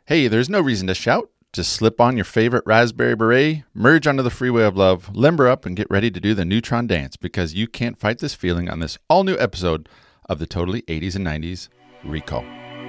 Hey, there's no reason to shout. Just slip on your favorite raspberry beret, merge onto the freeway of love, limber up, and get ready to do the Neutron dance because you can't fight this feeling on this all-new episode of the Totally 80s and 90s Recall.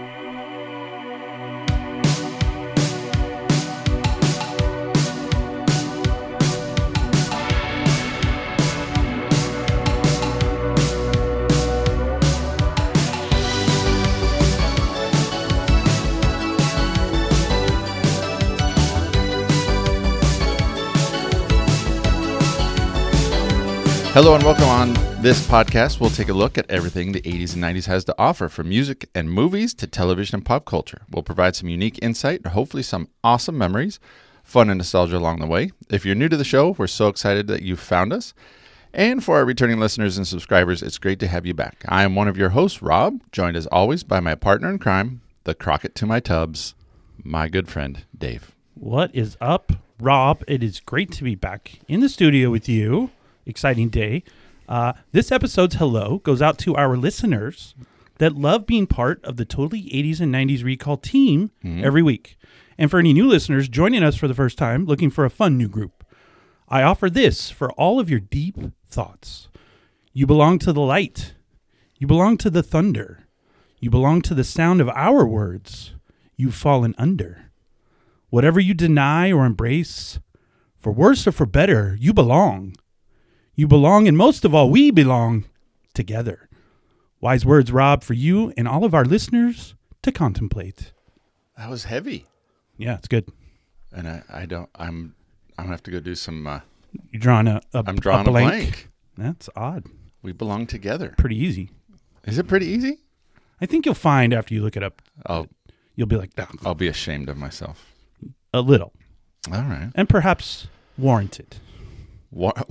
Hello and welcome. On this podcast, we'll take a look at everything the 80s and 90s has to offer, from music and movies to television and pop culture. We'll provide some unique insight and hopefully some awesome memories, fun and nostalgia along the way. If you're new to the show, we're so excited that you found us. And for our returning listeners and subscribers, it's great to have you back. I am one of your hosts, Rob, joined as always by my partner in crime, the Crockett to my Tubbs, my good friend, Dave. What is up, Rob? It is great to be back in the studio with you. Exciting day. This episode's hello goes out to our listeners that love being part of the Totally 80s and 90s Recall team every week. And for any new listeners joining us for the first time, looking for a fun new group, I offer this for all of your deep thoughts. You belong to the light. You belong to the thunder. You belong to the sound of our words. You've fallen under. Whatever you deny or embrace, for worse or for better, you belong. You belong, and most of all, we belong together. Wise words, Rob, for you and all of our listeners to contemplate. That was heavy. Yeah, it's good. And I'm gonna have to go do some. You're drawing I'm drawing a blank. That's odd. We belong together. Pretty easy. Is it pretty easy? I think you'll find after you look it up. You'll be like, that. I'll be ashamed of myself. A little. All right. And perhaps warranted. What?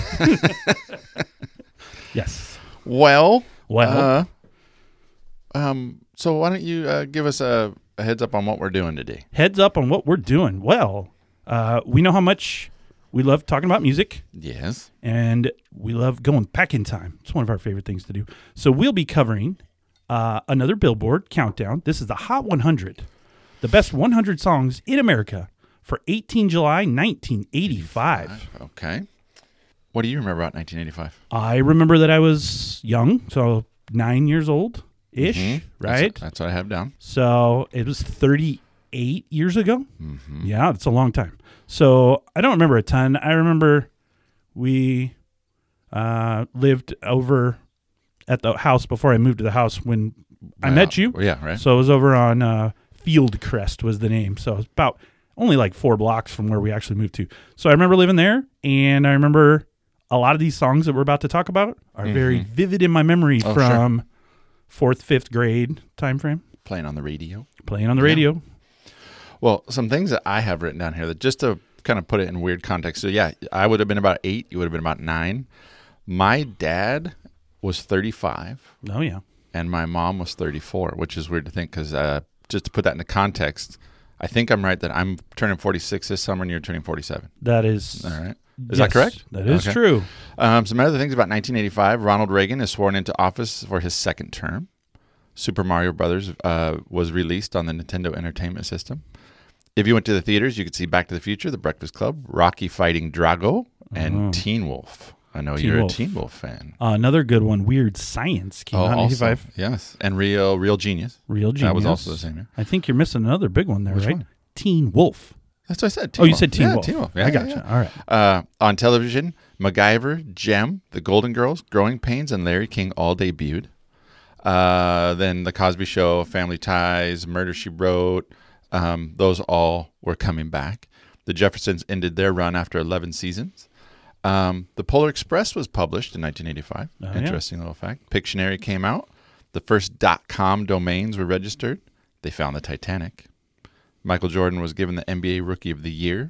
Yes. Well. So why don't you give us a heads up on what we're doing today? Heads up on what we're doing. Well, we know how much we love talking about music. Yes. And we love going back in time. It's one of our favorite things to do. So we'll be covering another Billboard countdown. This is the Hot 100, the best 100 songs in America for 18 July 1985. Okay. What do you remember about 1985? I remember that I was young, so 9 years old-ish, right? That's what I have down. So it was 38 years ago. Mm-hmm. Yeah, that's a long time. So I don't remember a ton. I remember we lived over at the house before I moved to the house when I met you. Yeah, right. So it was over on Fieldcrest was the name. So it was about only like 4 blocks from where we actually moved to. So I remember living there, and I remember a lot of these songs that we're about to talk about are very vivid in my memory from 4th, 5th grade time frame. Playing on the radio. Radio. Well, some things that I have written down here that just to kind of put it in weird context. So yeah, I would have been about 8. You would have been about 9. My dad was 35. Oh, yeah. And my mom was 34, which is weird to think because just to put that into context, I think I'm right that I'm turning 46 this summer and you're turning 47. That is... All right. Is that correct? That is true. Some other things about 1985. Ronald Reagan is sworn into office for his second term. Super Mario Brothers was released on the Nintendo Entertainment System. If you went to the theaters, you could see Back to the Future, The Breakfast Club, Rocky Fighting Drago, and Teen Wolf. I know you're a Teen Wolf fan. Another good one, Weird Science, came out in 85. Yes, and Real Genius. Real Genius. That was also the same year. I think you're missing another big one there, Which right? one? Teen Wolf. That's what I said. You said Teen Wolf. Teen Wolf. Yeah, I gotcha. Yeah. All right. On television, MacGyver, Gem, The Golden Girls, Growing Pains, and Larry King all debuted. Then The Cosby Show, Family Ties, Murder, She Wrote, those all were coming back. The Jeffersons ended their run after 11 seasons. The Polar Express was published in 1985. Interesting little fact. Pictionary came out. The first .com domains were registered. They found the Titanic. Michael Jordan was given the NBA Rookie of the Year.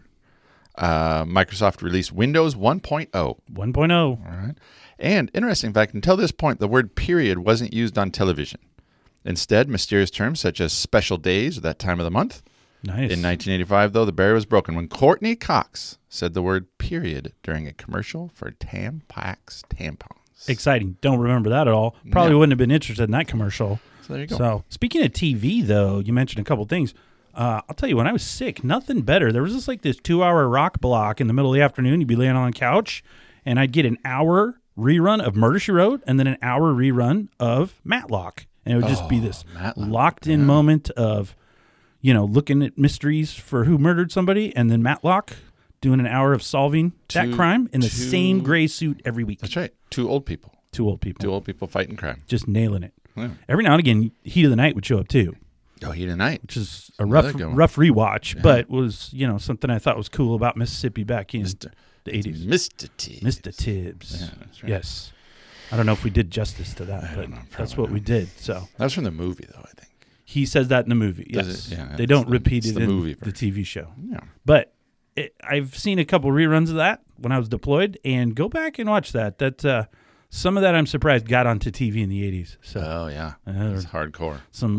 Microsoft released Windows 1.0. 1.0. All right. And interesting fact, until this point, the word period wasn't used on television. Instead, mysterious terms such as special days or that time of the month. Nice. In 1985, though, the barrier was broken when Courtney Cox said the word period during a commercial for Tampax tampons. Exciting. Don't remember that at all. Probably wouldn't have been interested in that commercial. So there you go. So speaking of TV, though, you mentioned a couple things. I'll tell you, when I was sick, nothing better. There was just like this 2-hour rock block in the middle of the afternoon. You'd be laying on the couch, and I'd get an hour rerun of Murder, She Wrote, and then an hour rerun of Matlock. And it would just be this locked-in moment of, looking at mysteries for who murdered somebody, and then Matlock doing an hour of solving that crime in the same gray suit every week. That's right. Two old people fighting crime. Just nailing it. Yeah. Every now and again, Heat of the Night would show up too. Oh, Heat of the Night. Which is a rough rewatch, but was, something I thought was cool about Mississippi back in the 80s. Mr. Tibbs. Mr. Tibbs. Yeah, that's right. Yes. I don't know if we did justice to that, but that's what we did. So that was from the movie, though, I think. He says that in the movie, yes. They don't repeat it in the TV show. Yeah. But I've seen a couple reruns of that when I was deployed, and go back and watch that. Some of that I'm surprised got onto TV in the 80s. So, oh, yeah. It's hardcore.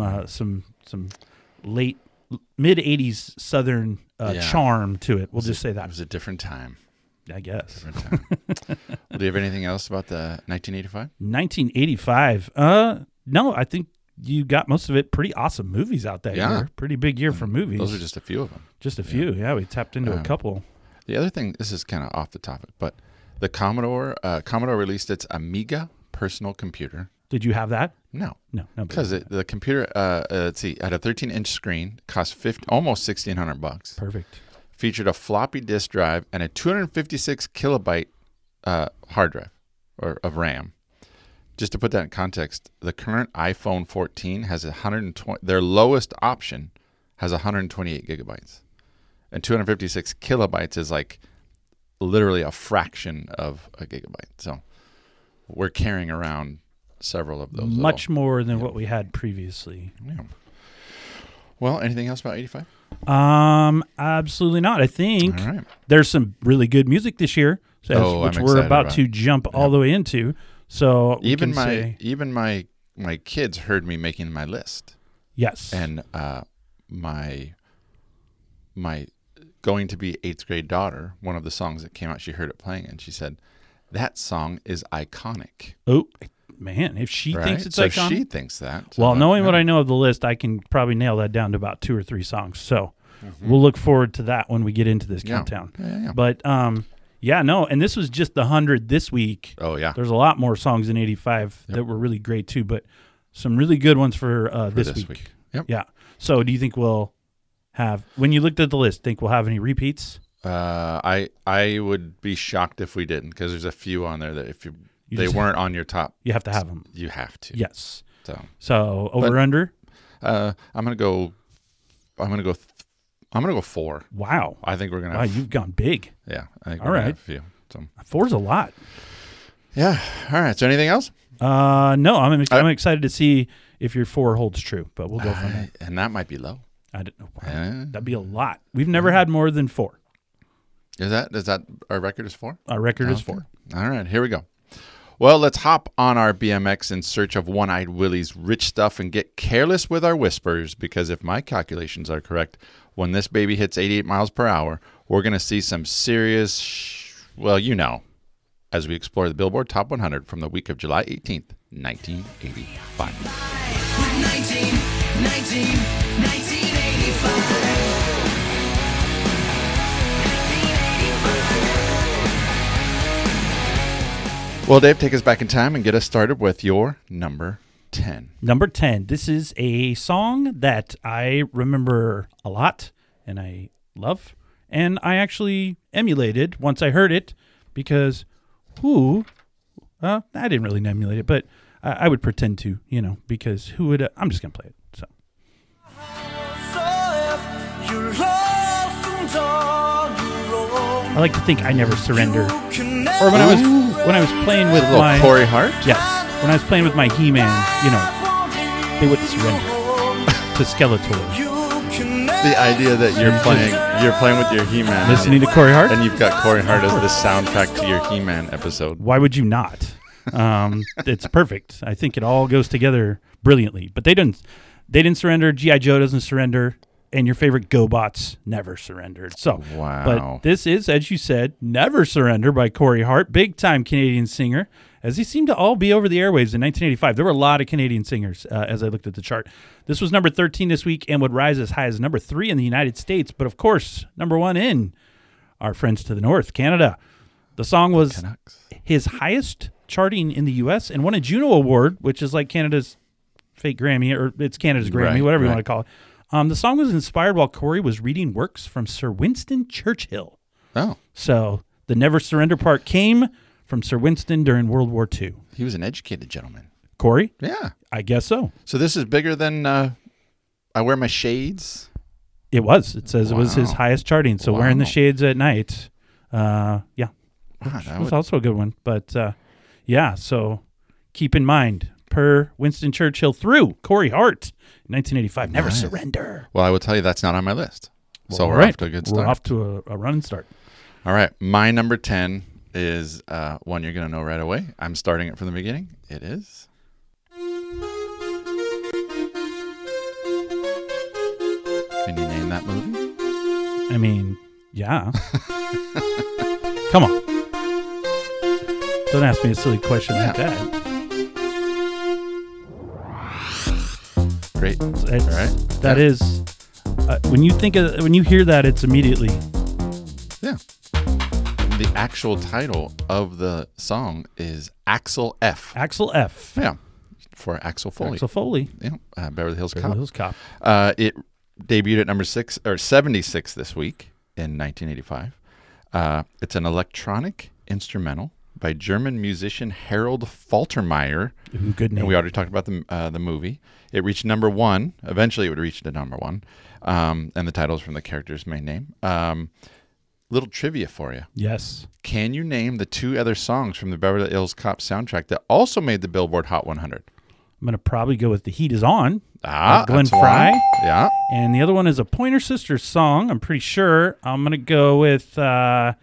Some late, mid-80s Southern charm to it. We'll just say that. It was a different time. I guess. Well, do you have anything else about the 1985? 1985? No, I think you got most of it. Pretty awesome movies out that year. Pretty big year for movies. Those are just a few of them. Just a few, yeah. We tapped into a couple. The other thing, this is kind of off the topic, but the Commodore released its Amiga personal computer. Did you have that? No. Because the computer, let's see, had a 13-inch screen, cost almost $1,600. Perfect. Featured a floppy disk drive and a 256 kilobyte hard drive of RAM. Just to put that in context, the current iPhone 14 has 120. Their lowest option has 128 gigabytes, and 256 kilobytes is like literally a fraction of a gigabyte. So we're carrying around several of those. Much more than what we had previously. Yeah. Well, anything else about 85? Absolutely not. I think there's some really good music this year, which we're about to jump all the way into. So even my kids heard me making my list. Yes. And my going to be 8th grade daughter, one of the songs that came out, she heard it playing and she said, "That song is iconic." Oh, man, if she thinks it's iconic. She thinks that. Well, knowing what I know of the list, I can probably nail that down to about 2 or 3 songs. So we'll look forward to that when we get into this countdown. Yeah. But and this was just the 100 this week. Oh, yeah. There's a lot more songs in 85 that were really great too, but some really good ones for this week. Yep. Yeah. So do you think we'll have, when you looked at the list, think we'll have any repeats? I would be shocked if we didn't, because there's a few on there that if they weren't on your top, you have to have them. You have to. Yes. So over under. I'm gonna go 4. Wow. I think we're gonna. Wow, you've gone big. Yeah. I think we're gonna have a few. So 4's a lot. Yeah. All right. So anything else? No. I'm excited to see if your 4 holds true, but we'll go from there. And that might be low. I don't know. Wow. That'd be a lot. We've never had more than 4. Is that our record is 4? Our record is 4. All right, here we go. Well, let's hop on our BMX in search of One-Eyed Willie's rich stuff and get careless with our whispers, because if my calculations are correct, when this baby hits 88 miles per hour, we're going to see some serious, as we explore the Billboard Top 100 from the week of July 18th, 1985. 1985. Well, Dave, take us back in time and get us started with your number 10. Number 10. This is a song that I remember a lot and I love. And I actually emulated once I heard it because I didn't really emulate it, but I would pretend to, because who would, I'm just going to play it. So. I like to think I never surrender. Or when I was playing with my Corey Hart? Yes. When I was playing with my He-Man, they wouldn't surrender to Skeletor. The idea that you're playing with your He-Man, listening to Corey Hart, and you've got Corey Hart as the soundtrack to your He-Man episode. Why would you not? It's perfect. I think it all goes together brilliantly. But they didn't surrender. G.I. Joe doesn't surrender. And your favorite GoBots never surrendered. So, wow. But this is, as you said, Never Surrender by Corey Hart, big-time Canadian singer, as they seem to all be over the airwaves in 1985. There were a lot of Canadian singers as I looked at the chart. This was number 13 this week and would rise as high as number 3 in the United States, but of course, number 1 in our friends to the north, Canada. The song was Canucks. his highest charting in the U.S. and won a Juno Award, which is like Canada's fake Grammy, or it's Canada's Grammy, Right, whatever you right. want to call it. The song was inspired while Corey was reading works from Sir Winston Churchill. Oh, So the Never Surrender part came from Sir Winston during World War II. he was an educated gentleman. Corey? Yeah. I guess so. So this is bigger than I Wear My Shades. It was. It says it was his Wow. highest charting. So Wearing the Wow. Shades at Night. Yeah. Wow, It that was would- also a good one. But yeah, so keep in mind, per Winston Churchill through Corey Hart, 1985, Never Nice. Surrender. well, I will tell you that's not on my list. So All we're right. off to a good start. We're off to a running start. All right. My number 10 is one you're going to know right away. I'm starting it from the beginning. It is. Can you name that movie? I mean, yeah. Come on. Don't ask me a silly question like Yeah. that. Great. It's, All right. That Yeah. is, when you hear that, it's immediately Yeah. The actual title of the song is Axel F. Axel F. Yeah. For Axel Foley. Axel Foley. Yeah. Beverly Hills Beverly Cop. Hills Cop. It debuted at number 76 this week in 1985. It's an electronic instrumental by German musician Harold Faltermeyer. Ooh, good name. And we already talked about the movie. It reached number 1. Eventually, it would reach the number 1. And the title is from the character's main name. Little trivia for you. Yes. Can you name the 2 other songs from the Beverly Hills Cop soundtrack that also made the Billboard Hot 100? I'm going to probably go with The Heat Is On. Ah, Glenn that's one. Frey. Yeah. And the other one is a Pointer Sisters song. I'm pretty sure. I'm going to go with, I'm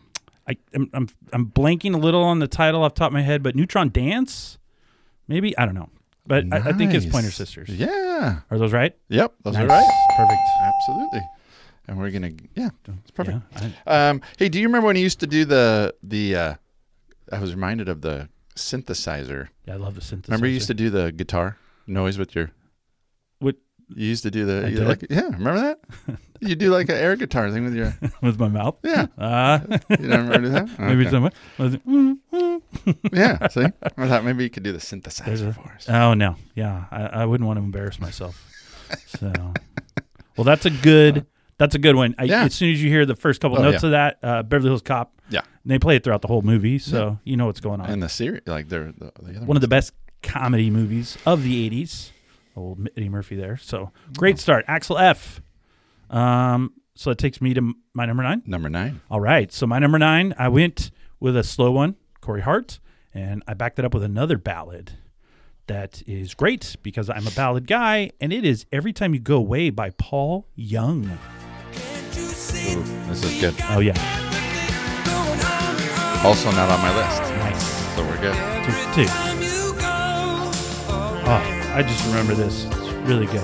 blanking a little on the title off the top of my head, but Neutron Dance? Maybe? I don't know. But I think it's Nice. Pointer Sisters. Yeah. Are those right? Yep. Those are Nice. right. Perfect. Absolutely. And we're gonna, it's perfect. Yeah, Hey, do you remember when you used to do the? I was reminded of the synthesizer. I love the synthesizer. Remember you used to do the guitar noise with your. What? You used to do the. I you did? like, yeah, remember that? You do like an air guitar thing with your. with my mouth? Yeah. You don't remember that? Maybe Okay. somewhere. Yeah. See, I thought maybe you could do the synthesizer for us. Oh no, yeah, I wouldn't want to embarrass myself. So, well, that's a good one. Yeah. As soon as you hear the first couple Oh, notes yeah. of that, Beverly Hills Cop, Yeah. they play it throughout the whole movie, so you know what's going on. And the series, like the other One of the best comedy movies of the '80s. Old Eddie Murphy there. So great start, Axel F. So it takes me to my number 9. number 9. All right. So my number 9, I went with a slow one, Corey Hart, and I backed it up with another ballad that is great because I'm a ballad guy, and it is Every Time You Go Away by Paul Young. Ooh, this is good. Oh, yeah. Also not on my list, Nice. so we're good. 2. Oh, I just remember this. It's really good.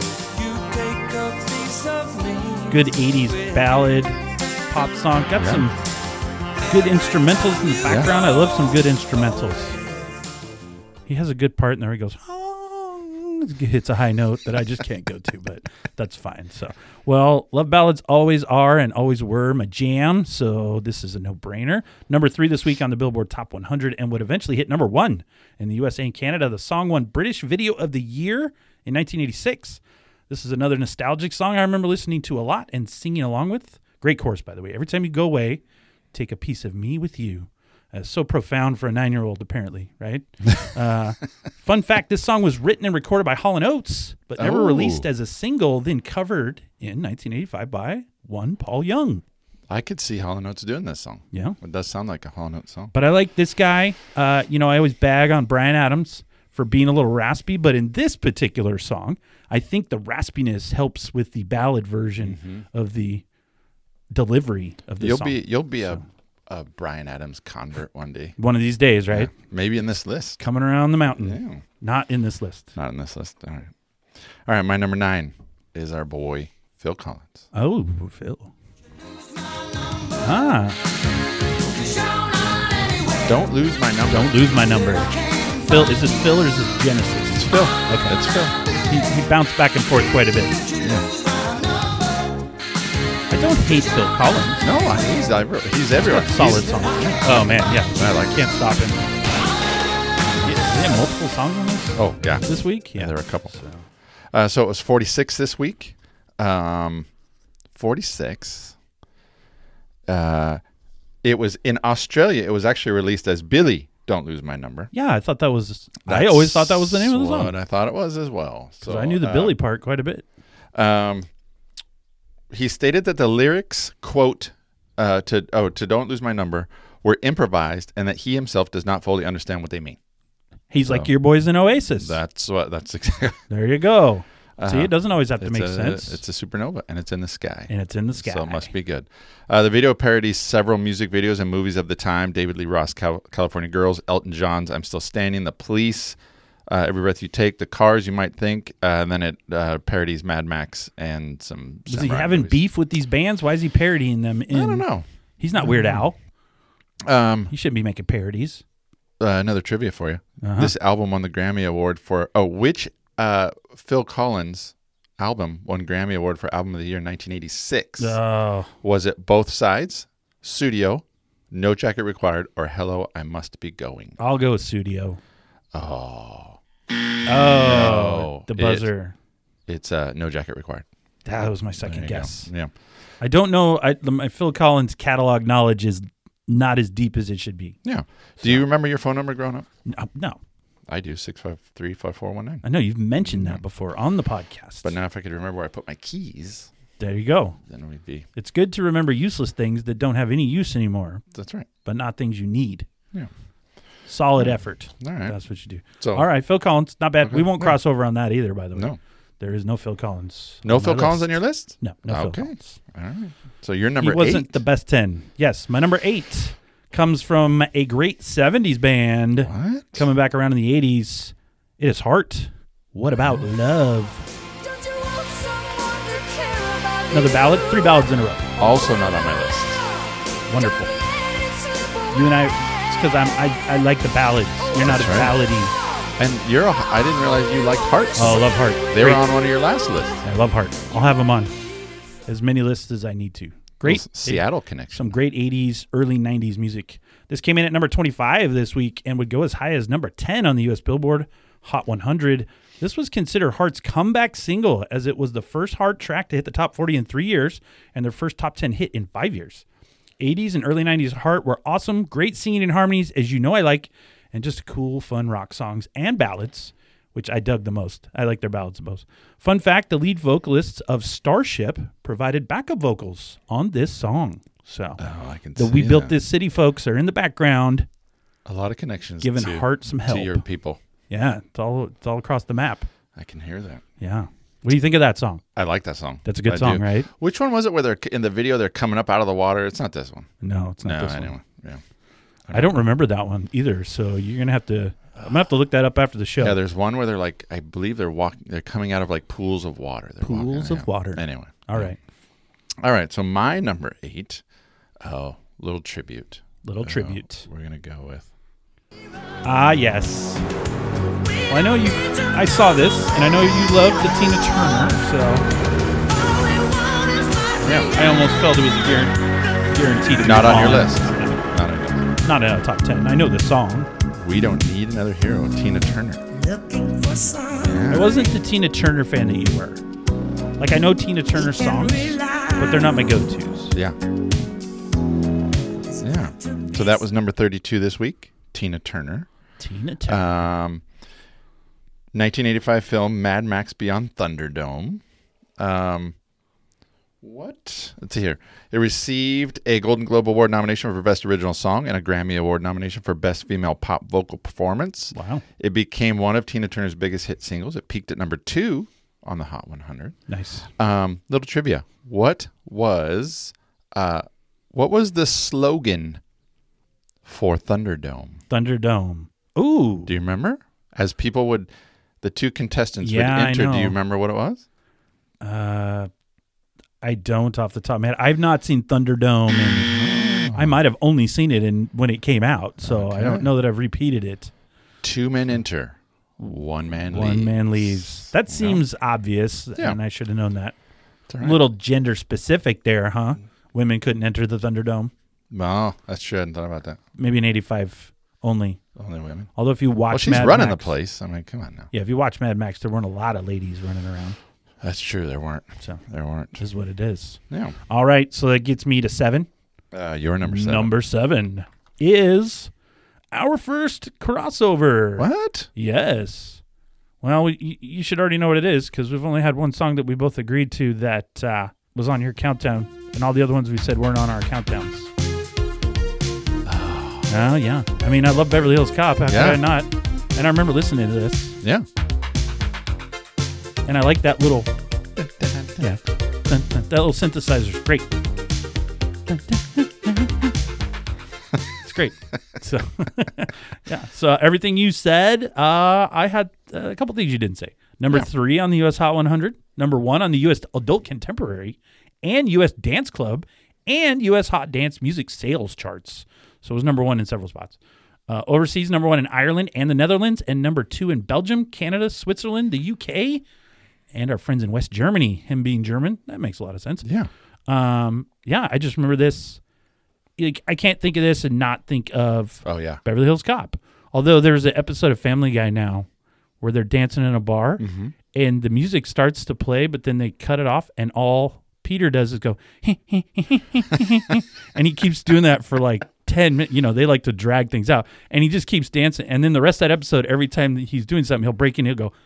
Good 80s ballad, pop song. Got some good instrumentals in the background. I love some good instrumentals. He has a good part in there. He goes, hits a high note that I just can't go to, but that's fine. So, well, love ballads always are and always were my jam. So this is a no-brainer. Number 3 this week on the Billboard Top 100 and would eventually hit number 1 in the USA and Canada. The song won British Video of the Year in 1986. This is another nostalgic song I remember listening to a lot and singing along with. Great chorus, by the way. Every time you go away, take a piece of me with you. So profound for a 9-year-old, apparently, right? Fun fact, this song was written and recorded by Hall & Oates, but never released as a single, then covered in 1985 by one Paul Young. I could see Hall & Oates doing this song. Yeah. It does sound like a Hall & Oates song. But I like this guy. I always bag on Bryan Adams for being a little raspy, but in this particular song, I think the raspiness helps with the ballad version of the delivery of the song. You'll be a Bryan Adams convert one day. One of these days, right? Yeah, maybe in this list. Coming around the mountain. Yeah. Not in this list. Not in this list. All right. My number 9 is our boy Phil Collins. Oh, Phil. Ah. Don't Lose My Number. Don't Lose My Number. Phil, is this Phil or is this Genesis? It's Phil. Okay. It's Phil. He bounced back and forth quite a bit. Yeah. I don't hate Phil Collins. No, he's everywhere. Solid song. Oh, man, yeah. I Can't stop him. Did they have multiple songs on this? Oh, yeah. This week? Yeah, there were a couple. So it was 46 this week. 46. It was in Australia. It was actually released as Billy, Don't Lose My Number. Yeah, I thought that was... I always thought that was the name of the song. What I thought it was as well. So I knew the Billy part quite a bit. He stated that the lyrics, quote, to Don't Lose My Number were improvised and that he himself does not fully understand what they mean. He's like your boys in Oasis. That's exactly. There you go. See, it doesn't always have to make sense. It's a supernova, and it's in the sky. And it's in the sky. So it must be good. The video parodies several music videos and movies of the time. David Lee Roth, California Girls, Elton John's I'm Still Standing, The Police, Every Breath You Take, The Cars, You Might Think, and then it parodies Mad Max and some Is he having beef with these bands? Why is he parodying them? I don't know. He's not Weird Al. He shouldn't be making parodies. Another trivia for you. This album won the Grammy Award for... which Phil Collins album won Grammy Award for Album of the Year in 1986? Was it Both Sides, Studio, No Jacket Required, or Hello, I Must Be Going? I'll go with Studio. No, the buzzer. It's No Jacket Required. That was my second guess. Yeah. I don't know. My Phil Collins catalog knowledge is not as deep as it should be. Yeah. Do you remember your phone number growing up? No. I do, 653-5419. I know you've mentioned that before on the podcast. But now if I could remember where I put my keys, there you go. then we'd be... It's good to remember useless things that don't have any use anymore. That's right. But not things you need. Yeah. Solid effort. All right. That's what you do. So, all right, Phil Collins, not bad. Okay. We won't cross over on that either, by the way. No. There is no Phil Collins. No Phil Collins on your list? No Phil Okay. Collins. All right. So you're number 8. He wasn't the best 10. Yes, my number 8 comes from a great 70s band. What? Coming back around in the 80s. It is Heart. What About Love? Another ballad. 3 ballads in a row. Also not on my list. Wonderful. You and I, it's because I like the ballads. You're not as ballady. And I didn't realize you liked Heart. Oh, I love Heart. They were on one of your last lists. I love Heart. I'll have them on as many lists as I need to. Great. Seattle connection. Some great 80s, early 90s music. This came in at number 25 this week and would go as high as number 10 on the U.S. Billboard Hot 100. This was considered Heart's comeback single, as it was the first Heart track to hit the top 40 in 3 years and their first top 10 hit in 5 years. 80s and early 90s Heart were awesome, great singing and harmonies, as you know I like, and just cool, fun rock songs and ballads, which I dug the most. I like their ballads the most. Fun fact, the lead vocalists of Starship provided backup vocals on this song. So I can the see We Built that. This City folks are in the background. A lot of connections. Giving Heart some help. To your people. Yeah, it's all across the map. I can hear that. Yeah. What do you think of that song? I like that song. That's a good song, right? Which one was it where they're in the video they're coming up out of the water? It's not this one. No, it's not this anyway. one. Yeah. I don't remember that one either, so you're going to have to... I'm going to have to look that up after the show. Yeah, there's one where they're like, I believe they're coming out of like pools of water. Pools of water. Anyway. All right. All right, so my number 8, little tribute. Little tribute. We're going to go with... Ah, yes. Well, I know you... I saw this, and I know you love the Tina Turner, so... Yeah, I almost felt it was a guaranteed to be Not on your on. list. Not on your list. Not in a top 10. I know the song. We Don't Need Another Hero, Tina Turner. I wasn't the Tina Turner fan that you were. Like, I know Tina Turner songs, but they're not my go-tos. Yeah. Yeah. So that was number 32 this week, Tina Turner. Tina Turner. 1985 film Mad Max Beyond Thunderdome. What? Let's see here. It received a Golden Globe Award nomination for Best Original Song and a Grammy Award nomination for Best Female Pop Vocal Performance. Wow. It became one of Tina Turner's biggest hit singles. It peaked at number 2 on the Hot 100. Nice. Little trivia. What was the slogan for Thunderdome? Thunderdome. Ooh. Do you remember? As people would, the two contestants would Yeah, enter. I know. Do you remember what it was? I don't off the top of my head. I've not seen Thunderdome in I might have only seen it when it came out, so I Okay. don't know that I've repeated it. 2 men enter, 1 man leaves. One man leaves. That You know? seems obvious, Yeah. and I should have known that. It's all right. Little gender specific there, huh? Women couldn't enter the Thunderdome. Oh, that's true. I hadn't thought about that. Maybe in 85 only. Only women. Although if you watch Well, she's Mad running Max, the place. I mean, come on now. Yeah, if you watch Mad Max, there weren't a lot of ladies running around. That's true. There weren't. So There weren't. this is what it is. Yeah. All right, so that gets me to 7. You're number 7. Number 7 is our first crossover. What? Yes. Well, you should already know what it is because we've only had one song that we both agreed to that was on your countdown, and all the other ones we said weren't on our countdowns. Oh, yeah. I mean, I love Beverly Hills Cop. How could I not? And I remember listening to this, Yeah. and I like that little, yeah, that little synthesizer. Great. It's great. So, yeah. So everything you said, I had a couple things you didn't say. Number 3 on the U.S. Hot 100. Number 1 on the U.S. Adult Contemporary and U.S. Dance Club and U.S. Hot Dance Music Sales Charts. So it was number 1 in several spots. Overseas, number 1 in Ireland and the Netherlands, and number 2 in Belgium, Canada, Switzerland, the UK, and our friends in West Germany. Him being German, that makes a lot of sense. Yeah. Yeah, I just remember this. I can't think of this and not think of Oh, yeah. Beverly Hills Cop. Although there's an episode of Family Guy now where they're dancing in a bar and the music starts to play, but then they cut it off and all Peter does is go, and he keeps doing that for like 10 minutes. You know, they like to drag things out, and he just keeps dancing. And then the rest of that episode, every time that he's doing something, he'll break in, he'll go,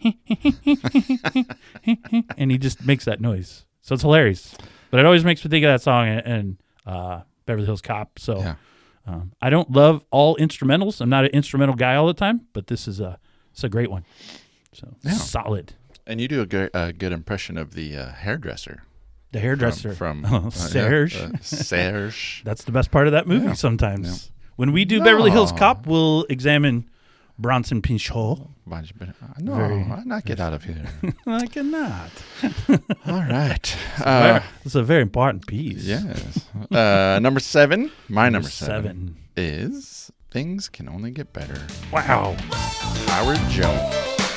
and he just makes that noise. So it's hilarious. But it always makes me think of that song and Beverly Hills Cop. So Yeah. I don't love all instrumentals. I'm not an instrumental guy all the time, but this is it's a great one. So solid. And you do a good impression of the hairdresser. The hairdresser from Serge. Serge. That's the best part of that movie. Yeah. Sometimes Yeah. when we do Beverly Hills Cop, we'll examine Bronson Pinchot. No, I'll not get out of here. I cannot. All right. It's a very important piece. Yes. Number 7. My number 7 is Things Can Only Get Better. Wow. Howard Jones.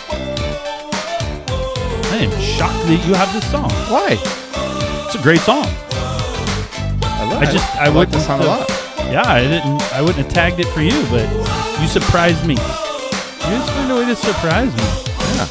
I am shocked that you have this song. Why? It's a great song. I love it. I like this wouldn't song a lot. Yeah, I wouldn't have tagged it for you, but you surprised me. You just found a way to surprise me. Yeah.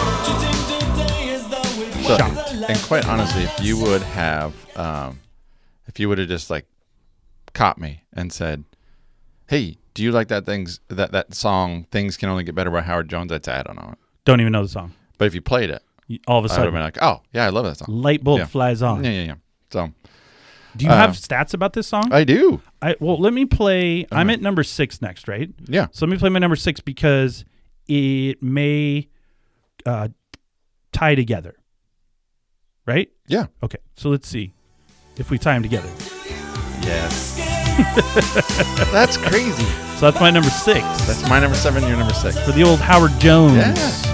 So, and quite honestly, if you would have just like caught me and said, "Hey, do you like that song Things Can Only Get Better" by Howard Jones? I'd say I don't know it. Don't even know the song. But if you played it, All of a I would have sudden, been like, "Oh, yeah, I love that song." light bulb flies on. Yeah. So, Do you have stats about this song? I do. Well, let me play. I'm at number 6 next, right? Yeah. So let me play my number 6 because it may tie together. Right? Yeah. Okay. So let's see if we tie them together. Yes. That's crazy. So that's my number 6. That's my number 7. Your number 6. For the old Howard Jones. Yeah.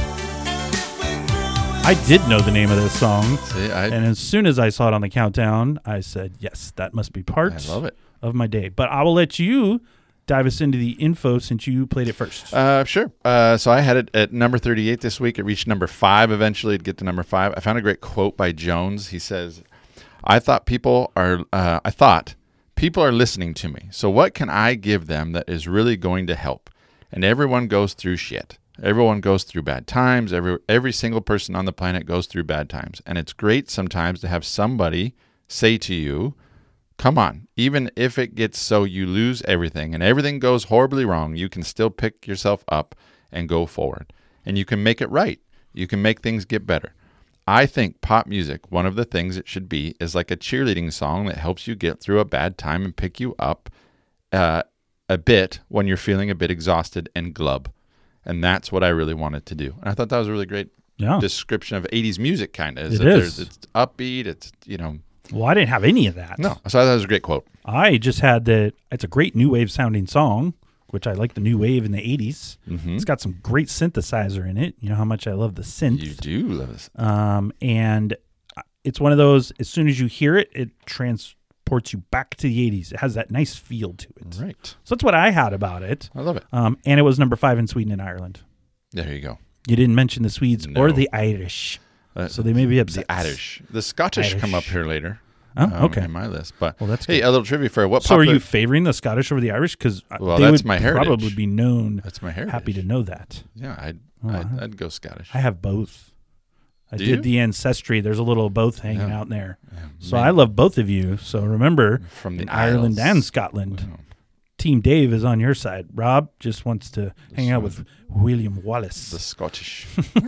I did know the name of this song. See, And as soon as I saw it on the countdown, I said, yes, that must be part I love it. of my day. But I will let you dive us into the info since you played it first. Sure. So I had it at number 38 this week. It reached number 5 eventually to get to number 5. I found a great quote by Jones. He says, I thought people are listening to me. So what can I give them that is really going to help? And everyone goes through shit. Everyone goes through bad times. Every single person on the planet goes through bad times. And it's great sometimes to have somebody say to you, come on, even if it gets so you lose everything and everything goes horribly wrong, you can still pick yourself up and go forward. And you can make it right. You can make things get better. I think pop music, one of the things it should be, is like a cheerleading song that helps you get through a bad time and pick you up a bit when you're feeling a bit exhausted and glub. And that's what I really wanted to do. And I thought that was a really great description of 80s music, kind of. It's upbeat. It's, Well, I didn't have any of that. No. So I thought that was a great quote. I just had that. It's a great new wave sounding song, which I like the new wave in the 80s. Mm-hmm. It's got some great synthesizer in it. You know how much I love the synth. You do love this. And it's one of those, as soon as you hear it, it ports you back to the 80s. It has that nice feel to it. Right. So that's what I had about it. I love it. And it was number 5 in Sweden and Ireland. There you go. You didn't mention the Swedes No. or the Irish. So they may be upset. The Irish. The Scottish Irish. come up here later. Oh, okay. In my list. But Well, that's hey, good. a little trivia for you. What So are popular- you favoring the Scottish over the Irish? Because Well, they that's would my heritage. probably be known. That's my heritage. Happy to know that. Yeah, Oh, I'd go Scottish. I have both. I Do did you? the ancestry. There's a little of both hanging Yeah. out in there. Yeah, So man. I love both of you. So remember, From the in Ireland Isles. and Scotland, Wow. Team Dave is on your side. Rob just wants to hang out with William Wallace. The Scottish.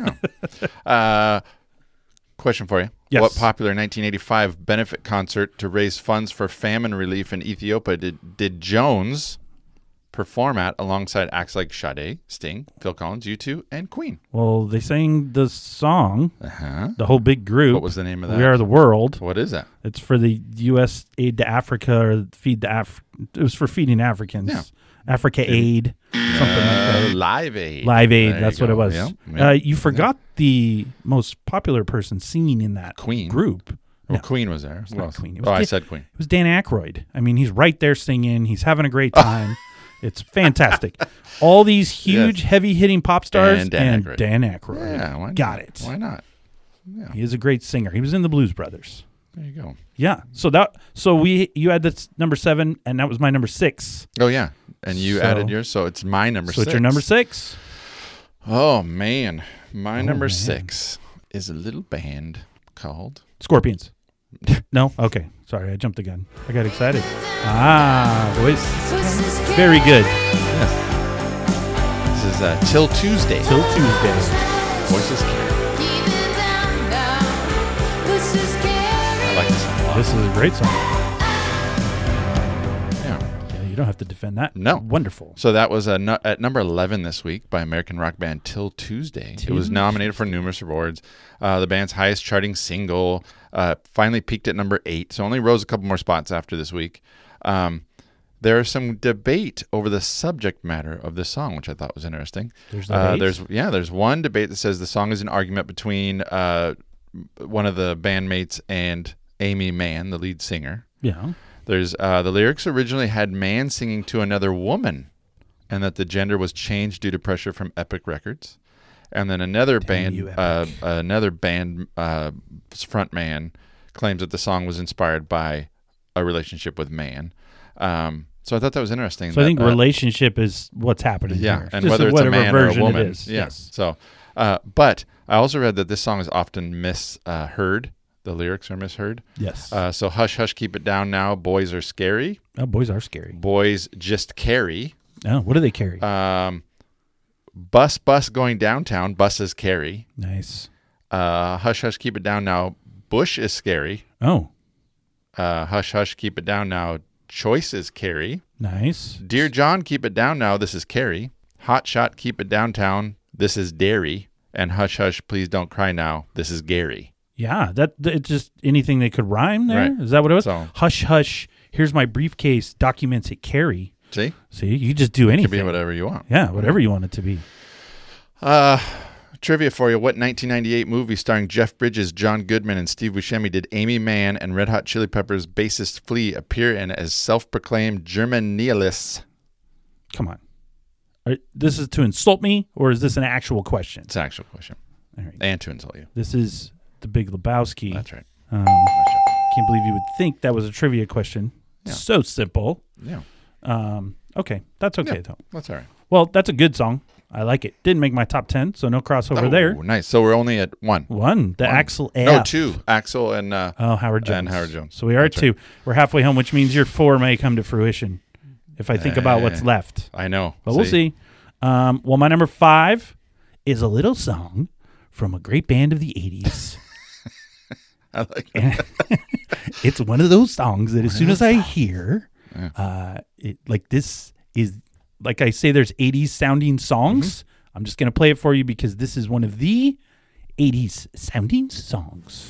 Question for you. Yes. What popular 1985 benefit concert to raise funds for famine relief in Ethiopia did Jones perform at alongside acts like Sade, Sting, Phil Collins, U2, and Queen? Well, they sang the song, Uh-huh. the whole big group. What was the name of that? We Are the World. What is that? It's for the U.S. Aid to Africa or Feed the It was for feeding Africans. Yeah. Africa Aid, something like that. Live Aid. Live Aid, There that's you what it go. was. Yeah. You forgot the most popular person singing in that Queen. group. Well, No, Queen was there. Who not else? Queen. It was Oh, I Dan- said Queen. It was Dan Aykroyd. I mean, he's right there singing. He's having a great time. It's fantastic. All these huge, Yes. heavy-hitting pop stars And Dan Aykroyd. Dan Aykroyd. Yeah, why not? Got it. Why not? Yeah, He is a great singer. He was in the Blues Brothers. there you go. Yeah. So you had that's number 7, and that was my number 6. Oh, yeah. And you So- added yours, so it's my number So 6. it's your number 6. Oh, man. My number man. 6 is a little band called... Scorpions. No? Okay. Sorry, I jumped the gun. I got excited. Voice. Very good. This is Till Tuesday. Till Tuesday. Voices Carry. I like this one a lot. This is a great song. Yeah. Yeah, you don't have to defend that. No. Wonderful. So that was at number 11 this week by American rock band Till Tuesday. It was nominated for numerous awards. The band's highest charting single finally peaked at number 8, so only rose a couple more spots after this week. There is some debate over the subject matter of this song, which I thought was interesting. There's debate? There's one debate that says the song is an argument between one of the bandmates and Amy Mann, the lead singer. Yeah. There's the lyrics originally had man singing to another woman, and that the gender was changed due to pressure from Epic Records. And then another you, band Epic. frontman claims that the song was inspired by a relationship with man. So I thought that was interesting. So I think relationship is what's happening yeah, here. and Just whether it's a whatever man or a version it woman. is. Yeah. Yes. So, but I also read that this song is often misheard. The lyrics are misheard. Yes. So hush, hush, keep it down now. Boys are scary. Oh, boys are scary. Boys just carry. Oh, what do they carry? Bus going downtown. Buses carry. Nice. Hush, hush, keep it down now. Bush is scary. Oh, Hush, hush, keep it down now. Choice is carry. nice. Dear John, keep it down now. This is Carrie. Hot shot, keep it downtown. This is Dairy. And hush, hush, please don't cry now. This is Gary. Yeah, it's just anything they could rhyme there. Right. Is that what it was? So- Hush, hush. Here's my briefcase. Documents it carry. See? See, you just do It anything. could be whatever you want. Yeah, whatever you want it to be. Trivia for you. What 1998 movie starring Jeff Bridges, John Goodman, and Steve Buscemi did Amy Mann and Red Hot Chili Peppers bassist Flea appear in as self-proclaimed German nihilists? Come on. This is to insult me, or is this an actual question? It's an actual question. All right. And to insult you. This is the Big Lebowski. That's right. Can't believe you would think that was a trivia question. Yeah. So simple. Yeah. Okay, that's okay Yeah. though. That's all right. Well, that's a good song. I like it. Didn't make my top 10, so no crossover there. Nice. So we're only at one. The Axel F. No, two. Axel and Howard Jones. And Howard Jones. So we are at That's 2. We're halfway home, which means your 4 may come to fruition if I think about what's left. I know. But we'll see. Well, my number 5 is a little song from a great band of the 80s. I like And it's one of those songs that as soon as I hear, this is, like I say, there's 80s sounding songs. I'm just going to play it for you because this is one of the 80s sounding songs.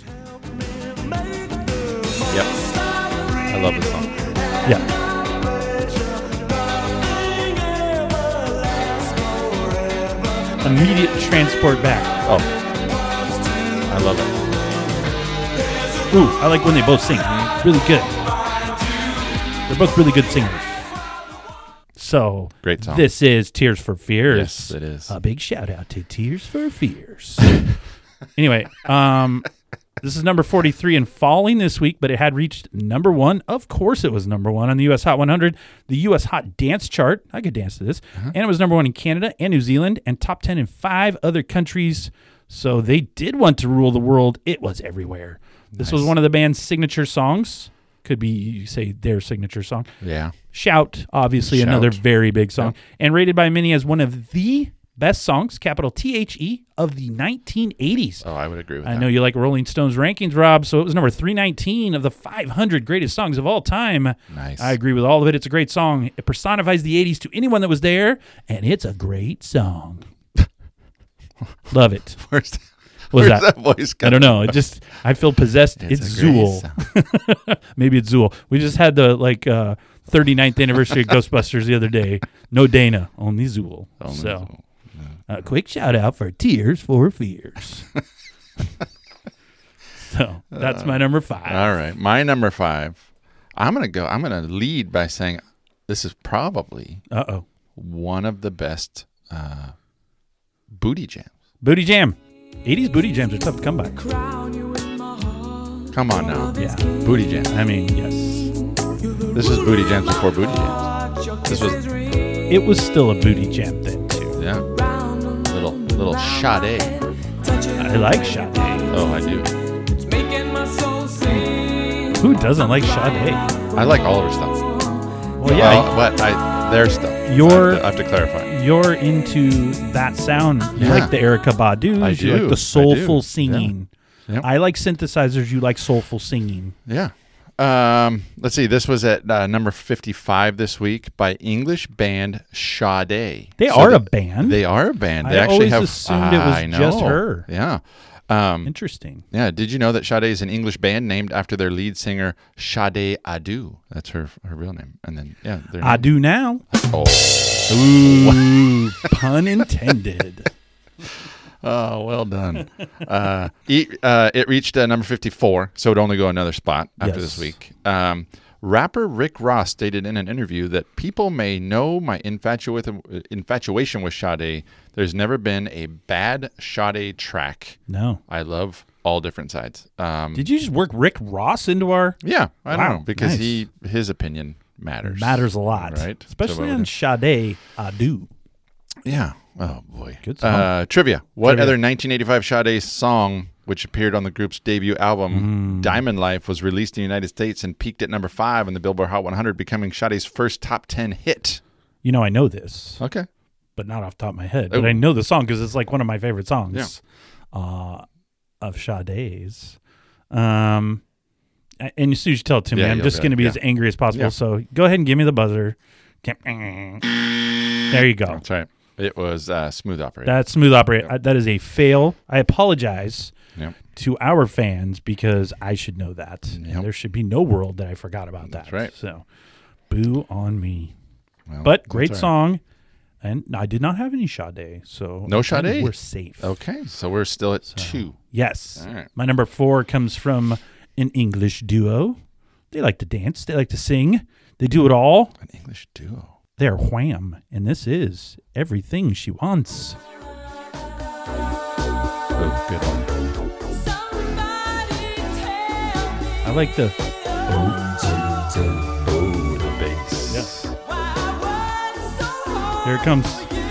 Yep. I love this song. Yeah. Immediate transport back. Oh. I love it. Ooh, I like when they both sing. Really good. They're both really good singers. So, Great song. This is Tears for Fears. Yes, it is. A big shout out to Tears for Fears. Anyway, this is number 43 and falling this week, but it had reached number 1. Of course it was number 1 on the U.S. Hot 100, the U.S. Hot Dance Chart. I could dance to this. And it was number 1 in Canada and New Zealand and top 10 in 5 other countries. So they did want to rule the world. It was everywhere. This was one of the band's signature songs. Could be, you say, their signature song. Yeah. Shout, obviously, Shout. another very big song. Yep. And rated by many as one of the best songs, capital THE, of the 1980s. Oh, I would agree with that. I know you like Rolling Stones rankings, Rob, so it was number 319 of the 500 greatest songs of all time. Nice. I agree with all of it. It's a great song. It personifies the 80s to anyone that was there, and it's a great song. Love it. Where's What's that that? voice I don't know. I feel possessed. It's a great Zool. song. Maybe it's Zool. We just had the 39th anniversary of Ghostbusters the other day. No Dana, only Zool. Only so, Zool. a quick shout out for Tears for Fears. So that's my number 5. All right. My number 5. I'm going to lead by saying this is probably one of the best booty jams. Booty Jam. 80s booty jams are tough to come by. Come on now. Yeah. Booty jam. I mean, yes. This was booty jams before booty jams. It was still a booty jam then, too. Yeah. Little Sade. I like Sade. Oh, I do. Who doesn't like Sade? I like all of her stuff. Well, yeah. But their stuff. I have to clarify. You're into that sound. You Yeah. like the Erykah Badu's. I You do. like the soulful I do. singing. Yeah. Yep. I like synthesizers. You like soulful singing. Yeah. Let's see. This was at number 55 this week by English band Sade. They are a band? They are a band. They I actually always have. assumed it was I know. just her. Yeah. Interesting. Yeah. Did you know that Sade is an English band named after their lead singer Sade Adu? That's her real name. And then I do now. Oh. Ooh, pun intended. Oh, well done. It reached number 54, so it would only go another spot after this week. Rapper Rick Ross stated in an interview that people may know my infatuation with Sade. There's never been a bad Sade track. No. I love all different sides. Did you just work Rick Ross into our... Yeah, I don't Wow, know, because nice. his opinion matters. Matters a lot. Right? Especially on Sade, I do. Yeah. Oh, boy. Good song. Trivia. What Trivia. other 1985 Sade song, which appeared on the group's debut album, Diamond Life, was released in the United States and peaked at number 5 on the Billboard Hot 100, becoming Sade's first top 10 hit? You know, I know this, Okay. but not off the top of my head. Oh. But I know the song because it's like one of my favorite songs Yeah. of Sade's. And as soon as you tell it to me, Yeah, I'm you'll just be going to like, be yeah. as angry as possible. Yeah. So go ahead and give me the buzzer. There you go. That's right. It was Smooth Operator. That's Smooth Operator. That is a fail. I apologize Yep. to our fans because I should know that. Yep. And there should be no world that I forgot about that. That's right. So boo on me. Well, But great that's all right. song. And I did not have any Sade. So No I think Sade? we're safe. Okay, so we're still at 2. Yes. All right. My number 4 comes from an English duo. They like to dance. They like to sing. They do it all. An English duo. They're Wham. And this is Everything She Wants. Oh, good one. I like the... Oh, the bass. Yes. Here it comes.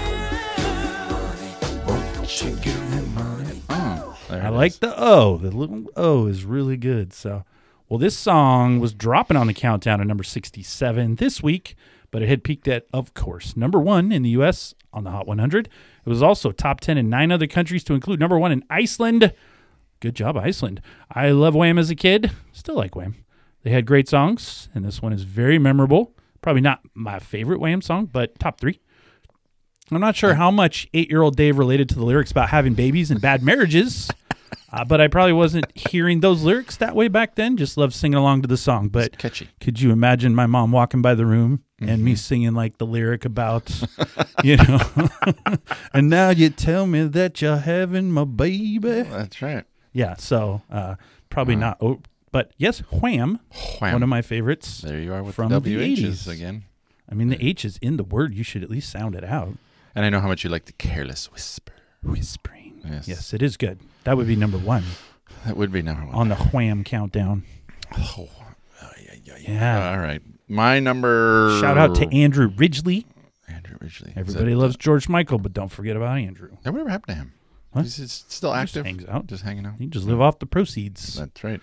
I like the O. The little O is really good. So, well, this song was dropping on the countdown at number 67 this week, but it had peaked at, of course, number 1 in the U.S. on the Hot 100. It was also top 10 in 9 other countries to include number 1 in Iceland. Good job, Iceland. I love Wham as a kid. Still like Wham. They had great songs, and this one is very memorable. Probably not my favorite Wham song, but top 3. I'm not sure how much 8-year-old Dave related to the lyrics about having babies and bad marriages, but I probably wasn't hearing those lyrics that way back then. Just loved singing along to the song. But It's catchy. could you imagine my mom walking by the room and me singing like the lyric about, you know, and now you tell me that you're having my baby. That's right. Yeah, so probably not. Oh, But yes, Wham, Wham. one of my favorites. There you are with from the the WHs 80s. again. I mean, the H is in the word. You should at least sound it out. And I know how much you like the Careless Whisper. Whispering. Yes. Yes, it is good. That would be number one That would be number one. on the Wham countdown. Oh, Yeah. All right. My number... Shout out to Andrew Ridgely. Andrew Ridgely. Everybody loves George Michael, but don't forget about Andrew. Hey, whatever happened to him? What? He's still He active? just hangs out. Just hanging out? You just live off the proceeds. That's right.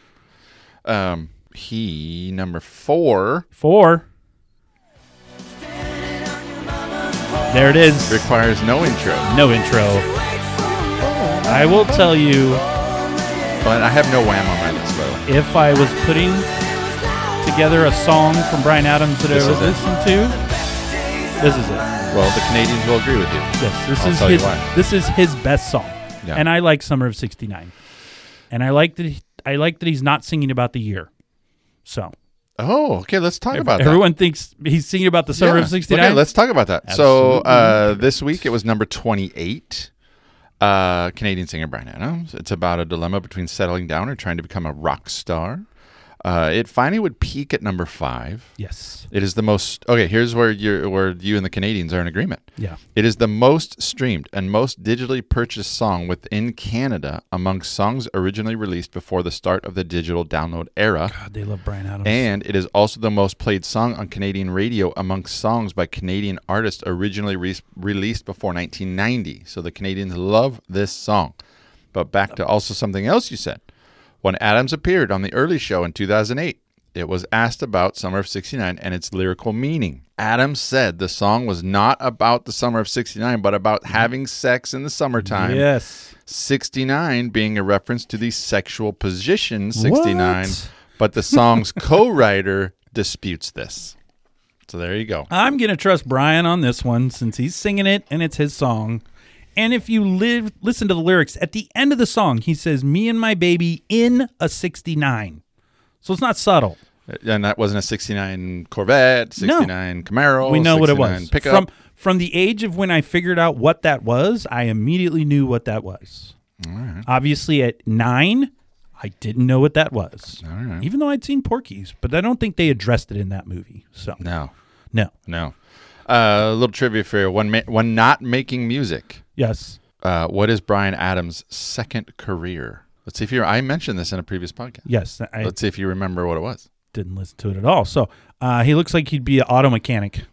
Number 4... 4. There it is. requires no intro. No intro. I will tell you, But I have no Wham on my list, by the way. if I was putting together a song from Bryan Adams that This I would is it. listen to, this is it. Well, the Canadians will agree with you. Yes, I'll tell you why. this is his best song. Yeah. And I like Summer of '69. And I like that he's not singing about the year. So Oh, okay. Let's talk about that. everyone thinks he's singing about the Summer Yeah. of '69. Okay, let's talk about that. Absolutely. So this week it was number 28. Canadian singer Bryan Adams. It's about a dilemma between settling down or trying to become a rock star. It finally would peak at number 5. Yes. It is the most... Okay, here's where you and the Canadians are in agreement. Yeah. It is the most streamed and most digitally purchased song within Canada among songs originally released before the start of the digital download era. God, they love Bryan Adams. And it is also the most played song on Canadian radio amongst songs by Canadian artists originally released before 1990. So the Canadians love this song. But back to also something else you said. When Adams appeared on the early show in 2008, it was asked about Summer of '69 and its lyrical meaning. Adams said the song was not about the summer of '69, but about having sex in the summertime. Yes. 69 being a reference to the sexual position 69, What? but the song's co-writer disputes this. So there you go. I'm going to trust Bryan on this one since he's singing it and it's his song. And if you listen to the lyrics, at the end of the song, he says, "Me and my baby in a 69." So it's not subtle. And that wasn't a 69 Corvette, 69 Camaro. We know what it 69 was. Pickup. From the age of when I figured out what that was, I immediately knew what that was. All right. Obviously, at 9, I didn't know what that was. All right. Even though I'd seen Porky's, but I don't think they addressed it in that movie. So No. no. A little trivia for you. When not making music, Yes. what is Bryan Adams' second career? Let's see if I mentioned this in a previous podcast. Yes. I Let's see if you remember what it was. didn't listen to it at all. So he looks like he'd be an auto mechanic.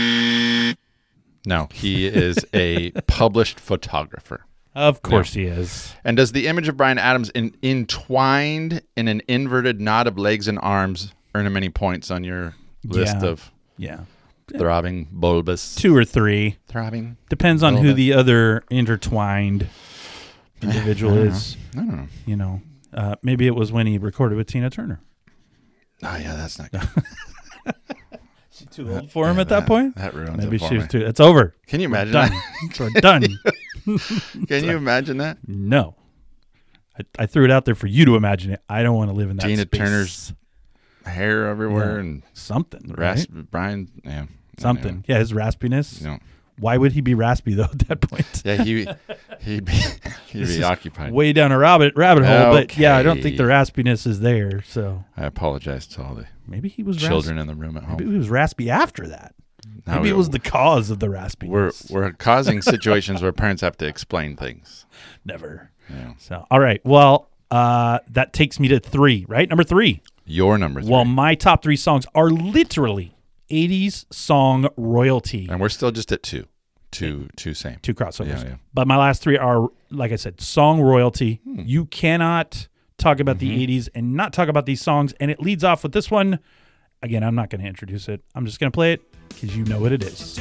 No, he is a published photographer. Of course he is. And does the image of Bryan Adams entwined in an inverted knot of legs and arms earn him any points on your list Yeah. of Yeah. throbbing, bulbous, 2 or 3. throbbing? Depends on who Bulbous. the other intertwined individual is. I don't know. You know, maybe it was when he recorded with Tina Turner. Oh, yeah, that's not good. She too old for him at that point? That ruins Maybe it for she was me. too. It's over. Can you imagine Done. that? We're done. Can you imagine that? No. I threw it out there for you to imagine it. I don't want to live in that Tina space. Turner's hair everywhere Yeah. and Something, right? Brian, yeah. Something. Anyway, Yeah, his raspiness. you know. Why would he be raspy, though, at that point? Yeah, he'd be occupied. Way down a rabbit hole, but yeah, I don't think Okay. the raspiness is there. So I apologize to all the maybe he was children in the room at home. Maybe he was raspy after that. Now Maybe it was the cause of the raspiness. we're causing situations where parents have to explain things. Never. Yeah. So all right. Well, that takes me to 3, right? Number 3. Your number 3. Well, my top 3 songs are literally 80s song royalty. And we're still just at two same. 2 crossovers. Yeah. But my last 3 are, like I said, song royalty. You cannot talk about the 80s and not talk about these songs. And it leads off with this one. Again, I'm not going to introduce it. I'm just going to play it because you know what it is.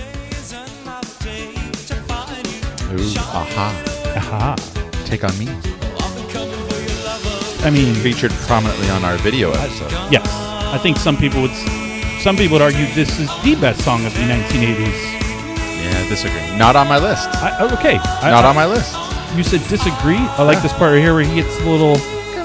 Ooh, aha. Aha. Take on me. I mean, Featured prominently on our video episode. yes. I think some people would argue this is the best song of the 1980s. Yeah, disagree. Not on my list. Okay. Not on my list. You said disagree? I like this part right here where he gets a little...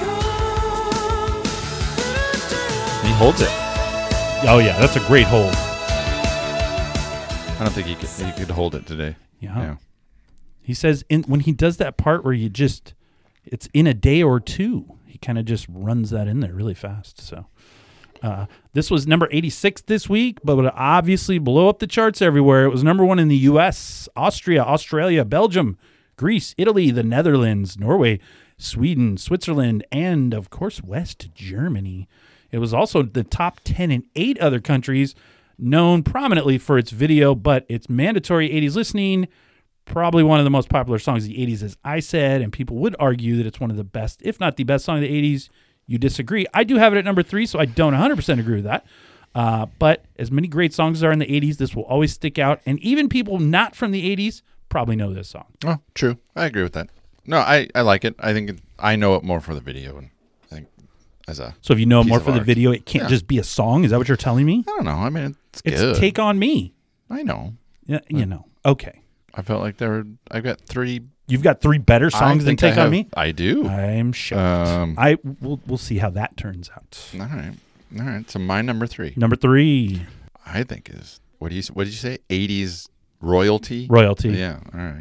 He holds it. Oh, yeah. That's a great hold. I don't think he could hold it today. Yeah. He says when he does that part where it's in a day or two. he kind of just runs that in there really fast. So this was number 86 this week, but would obviously blow up the charts everywhere. It was number 1 in the U.S., Austria, Australia, Belgium, Greece, Italy, the Netherlands, Norway, Sweden, Switzerland, and, of course, West Germany. It was also the top 10 in 8 other countries, known prominently for its video, but its mandatory 80s listening. Probably one of the most popular songs of the 80s, as I said, and people would argue that it's one of the best, if not the best song of the 80s. You disagree. I do have it at number 3, so I don't 100% agree with that. But as many great songs as are in the 80s, this will always stick out. And even people not from the 80s probably know this song. Oh, true. I agree with that. No, I like it. I think I know it more for the video, and I think as a so if you know it piece more of for the art. video, it can't just be a song. Is that what you're telling me? I don't know. I mean, It's good. Take On Me. I know. Yeah, you know. Okay. I felt like I've got 3 You've got 3 better songs than Take On Me? I do. I'm shocked. We'll see how that turns out. All right. So my number 3, Number 3, I think is what did you say? 80s royalty. Royalty. Yeah. All right.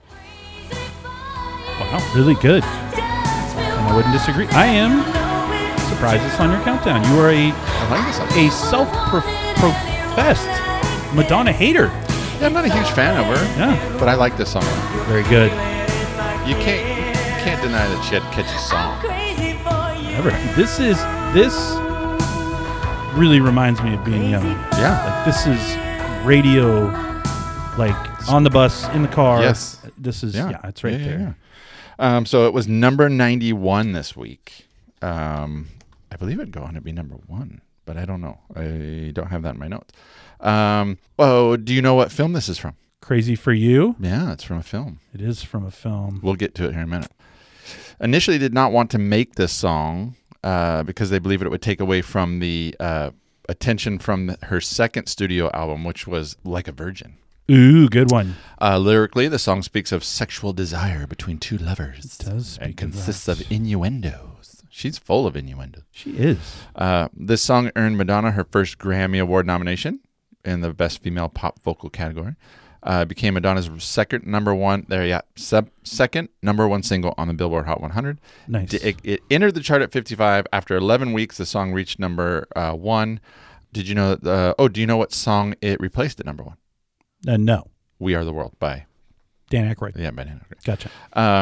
Wow, really good. And I wouldn't disagree. I am surprised it's on your countdown. You are I like this song. a self-professed Madonna hater. Yeah, I'm not a huge fan of her, Yeah, but I like this song. very good. You can't deny that she had a catchy song. Never. This really reminds me of being young. Yeah. Like this is radio, like on the bus, in the car. Yes. This is Yeah. it's right there. Yeah. So it was number 91 this week. I believe it'd go on to be number 1, but I don't know. I don't have that in my notes. Do you know what film this is from? Crazy for You. Yeah, it's from a film. It is from a film. We'll get to it here in a minute. Initially did not want to make this song because they believe it would take away from the attention from her second studio album, which was Like a Virgin. Ooh, good one. Lyrically, the song speaks of sexual desire between 2 lovers. It does speak and of consists that. of innuendos. She's full of innuendos. She is. This song earned Madonna her first Grammy Award nomination in the Best Female Pop Vocal category. Became Madonna's second number 1 single on the Billboard Hot 100. Nice. It entered the chart at 55. After 11 weeks, the song reached number 1. Did you know? Do you know what song it replaced at number 1? No. "We Are the World" by Dan Aykroyd. by Dan Aykroyd. Gotcha.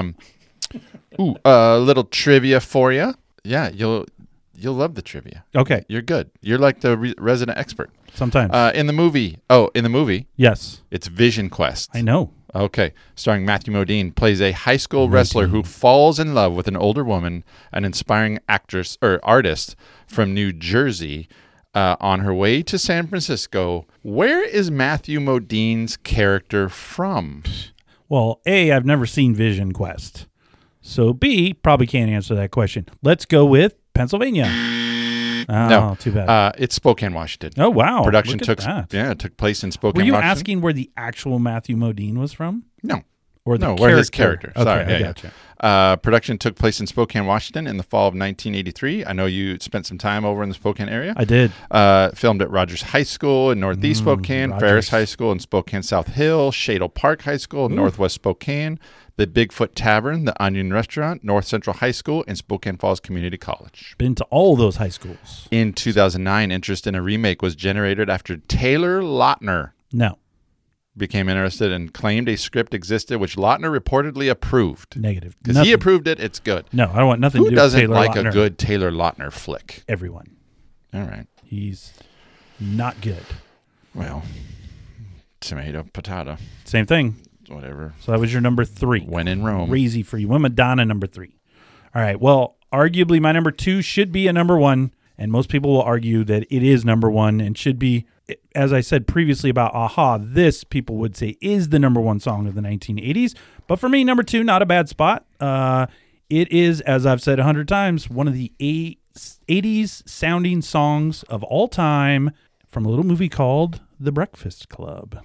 A little trivia for you. Yeah, you'll love the trivia. Okay. You're good. You're like the resident expert. Sometimes. In the movie, Yes. it's Vision Quest. I know. Okay. Starring Matthew Modine, plays a high school wrestler who falls in love with an older woman, an inspiring actress or artist from New Jersey, on her way to San Francisco. Where is Matthew Modine's character from? Well, A, I've never seen Vision Quest. So B, probably can't answer that question. Let's go with Pennsylvania. Oh, No. too bad. It's Spokane, Washington. Oh, wow. Production Look at that. it took place in Spokane, Were you Washington. asking where the actual Matthew Modine was from? No. Or the where his character. Okay, Sorry. I Yeah, gotcha. Production took place in Spokane, Washington in the fall of 1983. I know you spent some time over in the Spokane area. I did. Filmed at Rogers High School in Northeast Spokane, Rogers. Ferris High School in Spokane South Hill, Shadle Park High School in Northwest Spokane, the Bigfoot Tavern, the Onion Restaurant, North Central High School, and Spokane Falls Community College. Been to all those high schools. In 2009, interest in a remake was generated after Taylor Lautner No. became interested and claimed a script existed, which Lautner reportedly approved. Negative. Because Nothing. he approved it, it's good. No, I don't want nothing Who to do with doesn't Taylor like Lautner. a good Taylor Lautner flick? Everyone. All right. He's not good. Well, tomato, potato, Same thing. whatever. So that was your number 3. When in Rome. Crazy for you. When Madonna, number 3. All right. Well, arguably my number 2 should be a number 1. And most people will argue that it is number 1 and should be, as I said previously about Aha, this people would say is the number 1 song of the 1980s. But for me, number 2, not a bad spot. It is, as I've said 100 times, one of the 80s sounding songs of all time from a little movie called The Breakfast Club.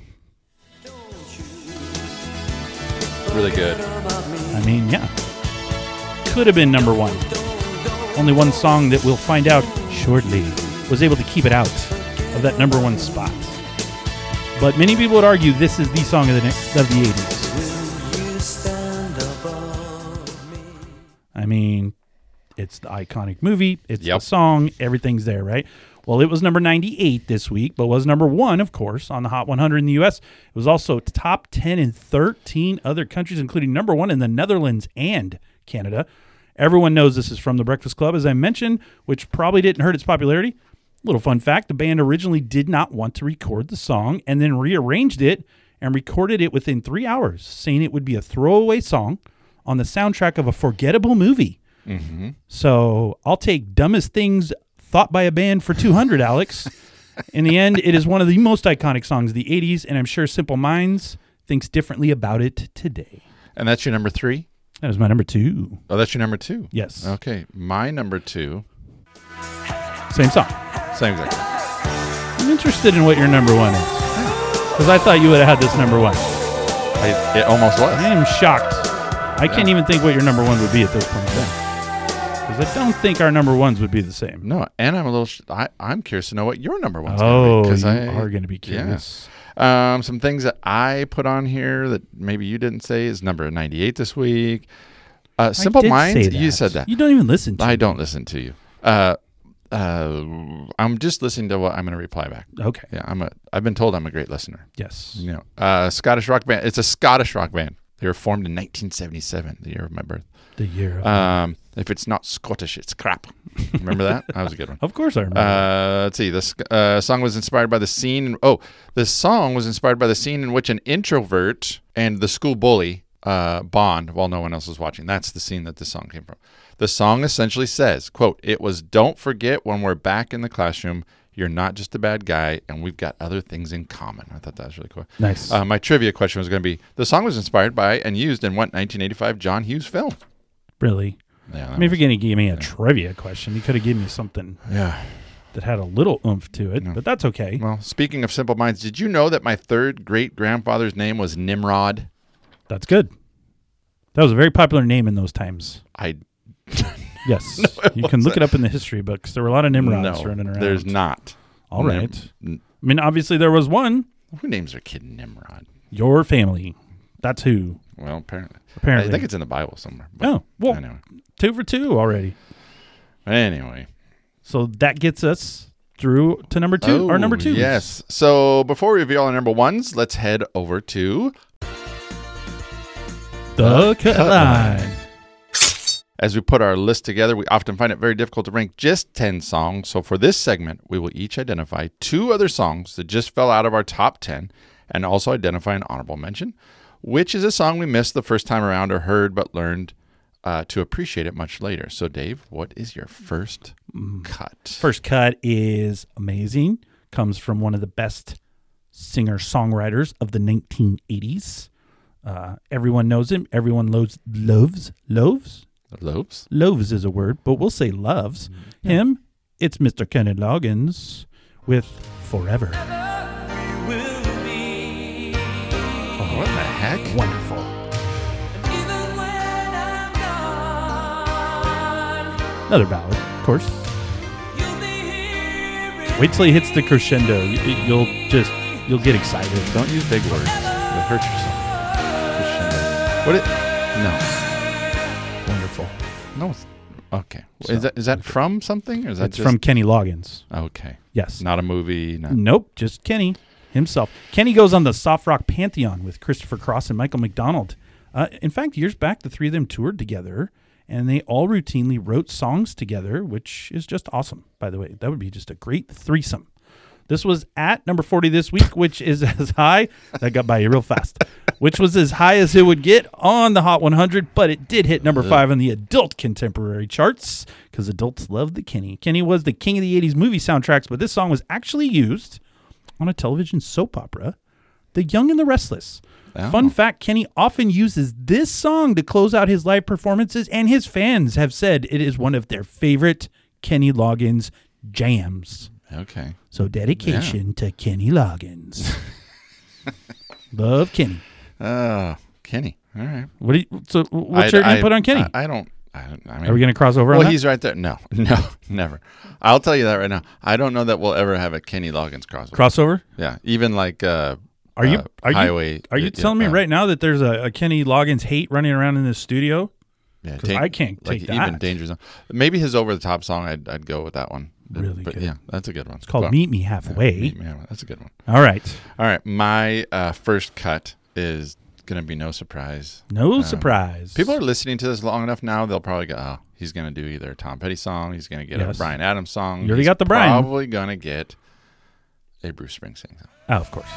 Really good. I mean, yeah. Could have been number 1. Only one song that we'll find out shortly was able to keep it out of that number 1 spot. But many people would argue this is the song of the 80s. I mean, It's the iconic movie. It's the Yep. song. Everything's there, right? Well, it was number 98 this week, but was number 1, of course, on the Hot 100 in the U.S. It was also top 10 in 13 other countries, including number 1 in the Netherlands and Canada. Everyone knows this is from The Breakfast Club, as I mentioned, which probably didn't hurt its popularity. Little fun fact, the band originally did not want to record the song and then rearranged it and recorded it within 3 hours, saying it would be a throwaway song on the soundtrack of a forgettable movie. Mm-hmm. So I'll take dumbest things thought by a band for 200, Alex. In the end, it is one of the most iconic songs of the 80s, and I'm sure Simple Minds thinks differently about it today. And that's your number 3? That is my number 2. Oh, that's your number 2? Yes. Okay. My number 2. Same song. Same exactly. I'm interested in what your number 1 is. Because I thought you would have had this number 1. It almost was. I am shocked. I can't even think what your number 1 would be at this point. Because I don't think our number 1s would be the same. No, and I'm a little. I'm curious to know what your number 1's Oh, going to be. you are going to be curious. Yeah. Some things that I put on here that maybe you didn't say is number 98 this week. Simple Minds. You said that. You don't even listen to I me. don't listen to you. I'm just listening to what I'm going to reply back. Okay. Yeah, I've been told I'm a great listener. Yes. You know, Scottish rock band. It's a Scottish rock band. They were formed in 1977, the year of my birth. The year of If it's not Scottish, it's crap. Remember that? That was a good one. Of course I remember. Let's see. This song was inspired by the scene. The song was inspired by the scene in which an introvert and the school bully bond while no one else is watching. That's the scene that the song came from. The song essentially says, quote, "It was don't forget when we're back in the classroom, you're not just a bad guy, and we've got other things in common." I thought that was really cool. Nice. My trivia question was going to be, the song was inspired by and used in what 1985 John Hughes film? Really? Yeah, I mean, if you're going to give me a trivia question, you could have given me something yeah. that had a little oomph to it, No. but that's okay. Well, speaking of Simple Minds, did you know that my third great-grandfather's name was Nimrod? That's good. That was a very popular name in those times. Yes. You can look it up in the history books. There were a lot of Nimrods running around. There's not. All right. I mean, obviously there was one. Who names their kid Nimrod? Your family. That's who. Well, apparently. Apparently. I think it's in the Bible somewhere. But Oh, well, anyway. 2 for 2 already. Anyway. So that gets us through to number 2. Our number 2. Yes. So before we reveal our number 1s, let's head over to The Cut Line. As we put our list together, we often find it very difficult to rank just 10 songs. So for this segment, we will each identify 2 other songs that just fell out of our top 10 and also identify an honorable mention, which is a song we missed the first time around or heard but learned to appreciate it much later. So Dave, what is your first cut? First cut is amazing. Comes from one of the best singer-songwriters of the 1980s. Everyone knows him. Everyone loves. Loves is a word, but we'll say loves him. It's Mr. Kenny Loggins with Forever. Oh, what the heck? Wonderful. Another ballad, of course. Wait till he hits the crescendo. You'll get excited. Don't use big words. You'll hurt yourself. No. Wonderful. No. Okay. So, Is that from something? Or is that It's from Kenny Loggins. Okay. Yes. Not a movie. No. Nope, just Kenny himself. Kenny goes on the soft rock pantheon with Christopher Cross and Michael McDonald. In fact, years back, the three of them toured together, and they all routinely wrote songs together, which is just awesome, by the way. That would be just a great threesome. This was at number 40 this week, which is as high. That got by you real fast. Which was as high as it would get on the Hot 100, but it did hit number 5 on the adult contemporary charts because adults love the Kenny. Kenny was the king of the 80s movie soundtracks, but this song was actually used on a television soap opera, The Young and the Restless. Oh. Fun fact, Kenny often uses this song to close out his live performances, and his fans have said it is one of their favorite Kenny Loggins jams. Okay. So dedication to Kenny Loggins. Love Kenny. Kenny. All right. What's your input on Kenny? I mean, are we going to cross over on that? Well, he's right there. No, never. I'll tell you that right now. I don't know that we'll ever have a Kenny Loggins crossover. Crossover? Yeah. Even like Are you Highway. telling me right now that there's a Kenny Loggins hate running around in this studio? Yeah, Because I can't take that. Even Danger Zone. Maybe his over the top song. I'd go with that one. Really good. Yeah, that's a good one. It's called Meet Me Halfway. Meet Me Halfway. That's a good one. All right. All right. My first cut is going to be no surprise. No surprise. People are listening to this long enough now. They'll probably go, "Oh, he's going to do either a Tom Petty song. He's going to get a Bryan Adams song. You already got the Bryan. Probably going to get a Bruce Springsteen song." Oh, of course.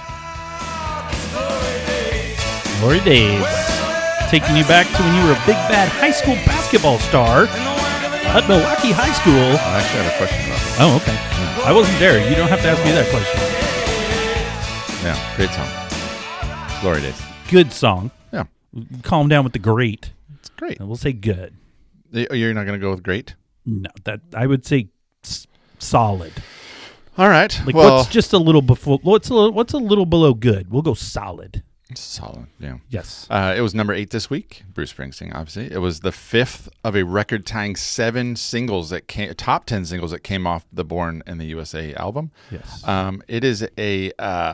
Glory Days. Taking you back to when you were a big bad high school basketball star at Milwaukee High School. I actually have a question about that. Oh, okay. I wasn't there. You don't have to ask me that question. Yeah, great song. Glory Days. Good song. Yeah. Calm down with the great. It's great. And we'll say good. You're not going to go with great? No, that I would say solid. All right. Like well, what's just a little before? What's a little below good? We'll go solid. Solid. Yeah. Yes. It was number 8 this week. Bruce Springsteen, obviously. It was the 5th of a record-tying 7 singles that came, top 10 singles that came off the Born in the USA album. Yes. It is a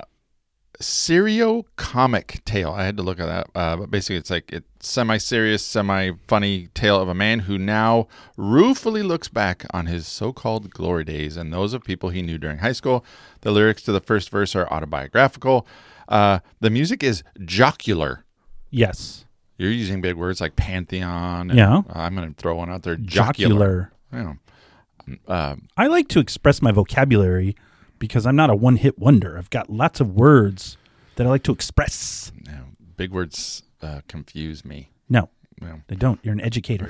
serio-comic tale. I had to look at that. But basically, it's like it's semi-serious, semi-funny tale of a man who now ruefully looks back on his so-called glory days and those of people he knew during high school. The lyrics to the first verse are autobiographical. The music is jocular. Yes. You're using big words like pantheon. And, Yeah. I'm going to throw one out there. Jocular. Yeah. I like to express my vocabulary because I'm not a one-hit wonder. I've got lots of words that I like to express. Big words confuse me. No, Yeah. they don't. You're an educator.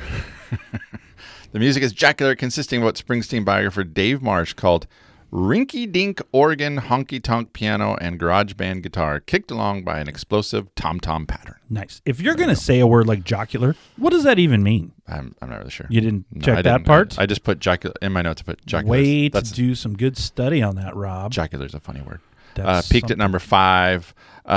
The music is jocular, consisting of what Springsteen biographer Dave Marsh called rinky-dink organ, honky-tonk piano, and garage band guitar, kicked along by an explosive tom-tom pattern. Nice. If you're going to say a word like jocular, what does that even mean? I'm not really sure. You didn't check that part? I just put jocular in my notes. I put jocular. Way to do some good study on that, Rob. Jocular is a funny word. That's Peaked something. at number 5.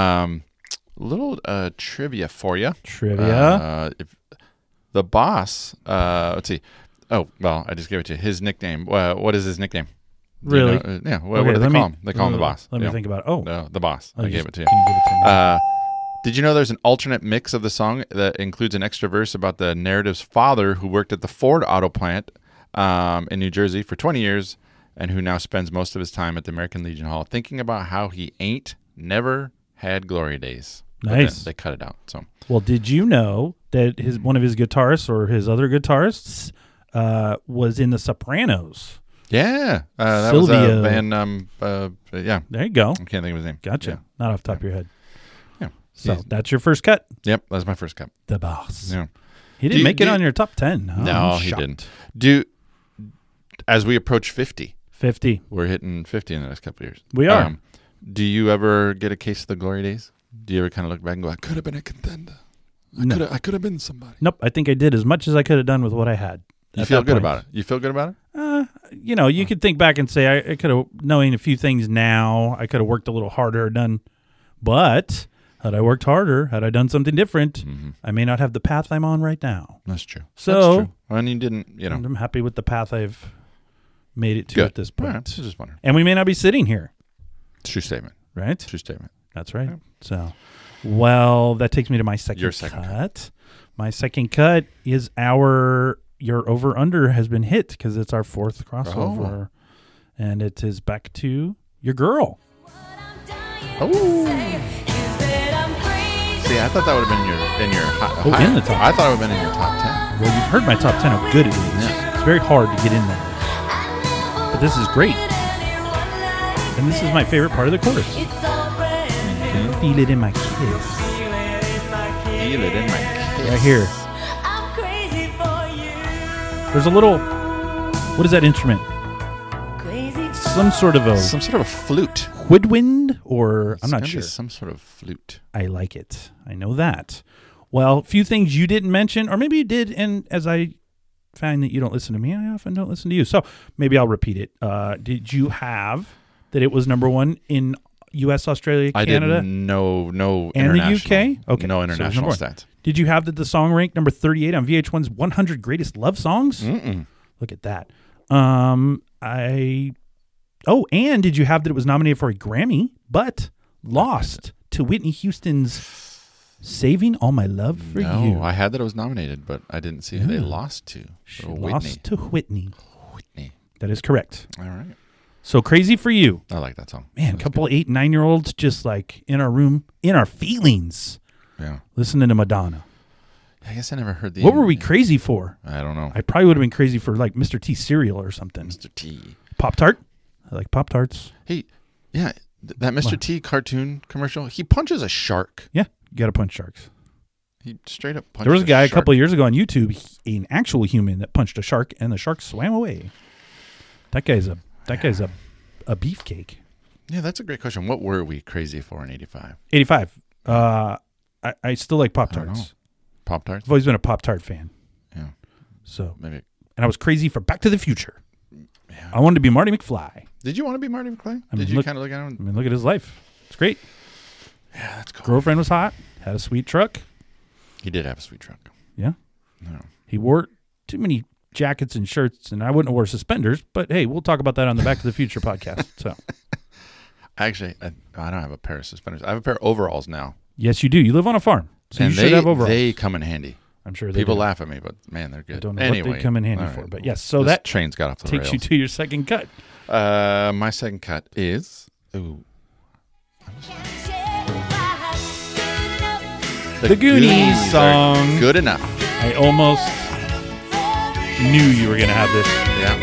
Little trivia for you. Trivia. If the boss, let's see. Oh, well, I just gave it to you. His nickname. What is his nickname? Do you Really? know? Yeah. What do they call him? They call him the boss. Let me think about it. Oh. No, the boss. I gave it to you. Can you give it to me? Did you know there's an alternate mix of the song that includes an extra verse about the narrative's father who worked at the Ford auto plant in New Jersey for 20 years and who now spends most of his time at the American Legion Hall thinking about how he never had glory days. Nice. They cut it out. So. Well, did you know that one of his guitarists or his other guitarists was in The Sopranos? Yeah. That Silvio. was Van, yeah. There you go. I can't think of his name. Gotcha. Yeah. Not off the top of your head. Yeah. So that's your first cut. Yep. That's my first cut. The boss. Yeah. He didn't make it on your top 10. Oh, No, I'm he shocked. didn't. As we approach 50, 50. we're hitting 50 in the next couple of years. We are. Do you ever get a case of the glory days? Do you ever kind of look back and go, I could have been a contender. I could have been somebody. Nope. I think I did as much as I could have done with what I had. You feel good about it? You feel good about it? You could think back and say I could have, knowing a few things now, I could have worked a little harder, but had I worked harder, had I done something different, I may not have the path I'm on right now. That's true. So, that's true. And you didn't, I'm happy with the path I've made it to good. at this point. All right. Just wondering. And we may not be sitting here, True statement. right? True statement. That's right. So, well, that takes me to my second Your second cut. My second cut is your over-under has been hit because it's our 4th crossover. And it is back to your girl. Oh. See, I thought that would have been in your high. In the top. I thought it would have been in your top 10. Well, you've heard my top 10, how good it is. Yeah. It's very hard to get in there. But this is great. And this is my favorite part of the chorus. Can you feel it in my kiss? Feel it in my kiss. Right here. There's a little, what is that instrument? Some sort of a flute. woodwind, or I'm not sure. Some sort of flute. I like it. I know that. Well, a few things you didn't mention, or maybe you did, and as I find that you don't listen to me, I often don't listen to you. So maybe I'll repeat it. Did you have that it was number 1 in U.S., Australia, Canada? I didn't know. No and the international. UK? Okay. No So it was international number 1. stats. Did you have that the song ranked number 38 on VH1's 100 Greatest Love Songs? Mm-mm. Look at that. And did you have that it was nominated for a Grammy, but lost to Whitney Houston's Saving All My Love for No, You. I had that it was nominated, but I didn't see who they Yeah. lost to. She Whitney. lost to Whitney. Whitney. That is correct. All right. So Crazy for You. I like that song. Man, a That's couple 8, 9-year-olds just like in our room, in our feelings, good. Yeah. listening to Madonna. I guess I never heard the. What were we crazy for? I don't know. I probably would have been crazy for like Mr. T cereal or something. Mr. T. Pop-Tart? I like Pop-Tarts. Hey, yeah, that Mr. T cartoon commercial. He punches a shark. Yeah, you got to punch sharks. He straight up punches. There was a guy a shark. couple of years ago on YouTube, an actual human that punched a shark, and the shark swam away. That guy's a beefcake. Yeah, that's a great question. What were we crazy for in '85? 85. I still like I don't know. Pop-Tarts. Pop Tarts. I've always been a Pop-Tart fan. Yeah, So, maybe. and I was crazy for Back to the Future. Yeah. I wanted to be Marty McFly. Did you want to be Marty McFly? I mean, Did you look- kind of look at I him? mean, look at his life. It's great. Yeah, that's cool. Girlfriend was hot. Had a sweet truck. He did have a sweet truck. Yeah. No. He wore too many jackets and shirts, and I wouldn't have wore suspenders. But hey, we'll talk about that on the Back to the Future podcast. So, Actually, I don't have a pair of suspenders. I have a pair of overalls now. yes, you do. You live on a farm, so and you should have overalls. they come in handy. I'm sure they People do. laugh at me, but man, they're good. I don't know anyway, what they come in handy all for, right. but yes. So This that train's got off the takes you rails. to your second cut. My second cut is The Goonies are song. Good enough. I almost knew you were going to have this. Yeah.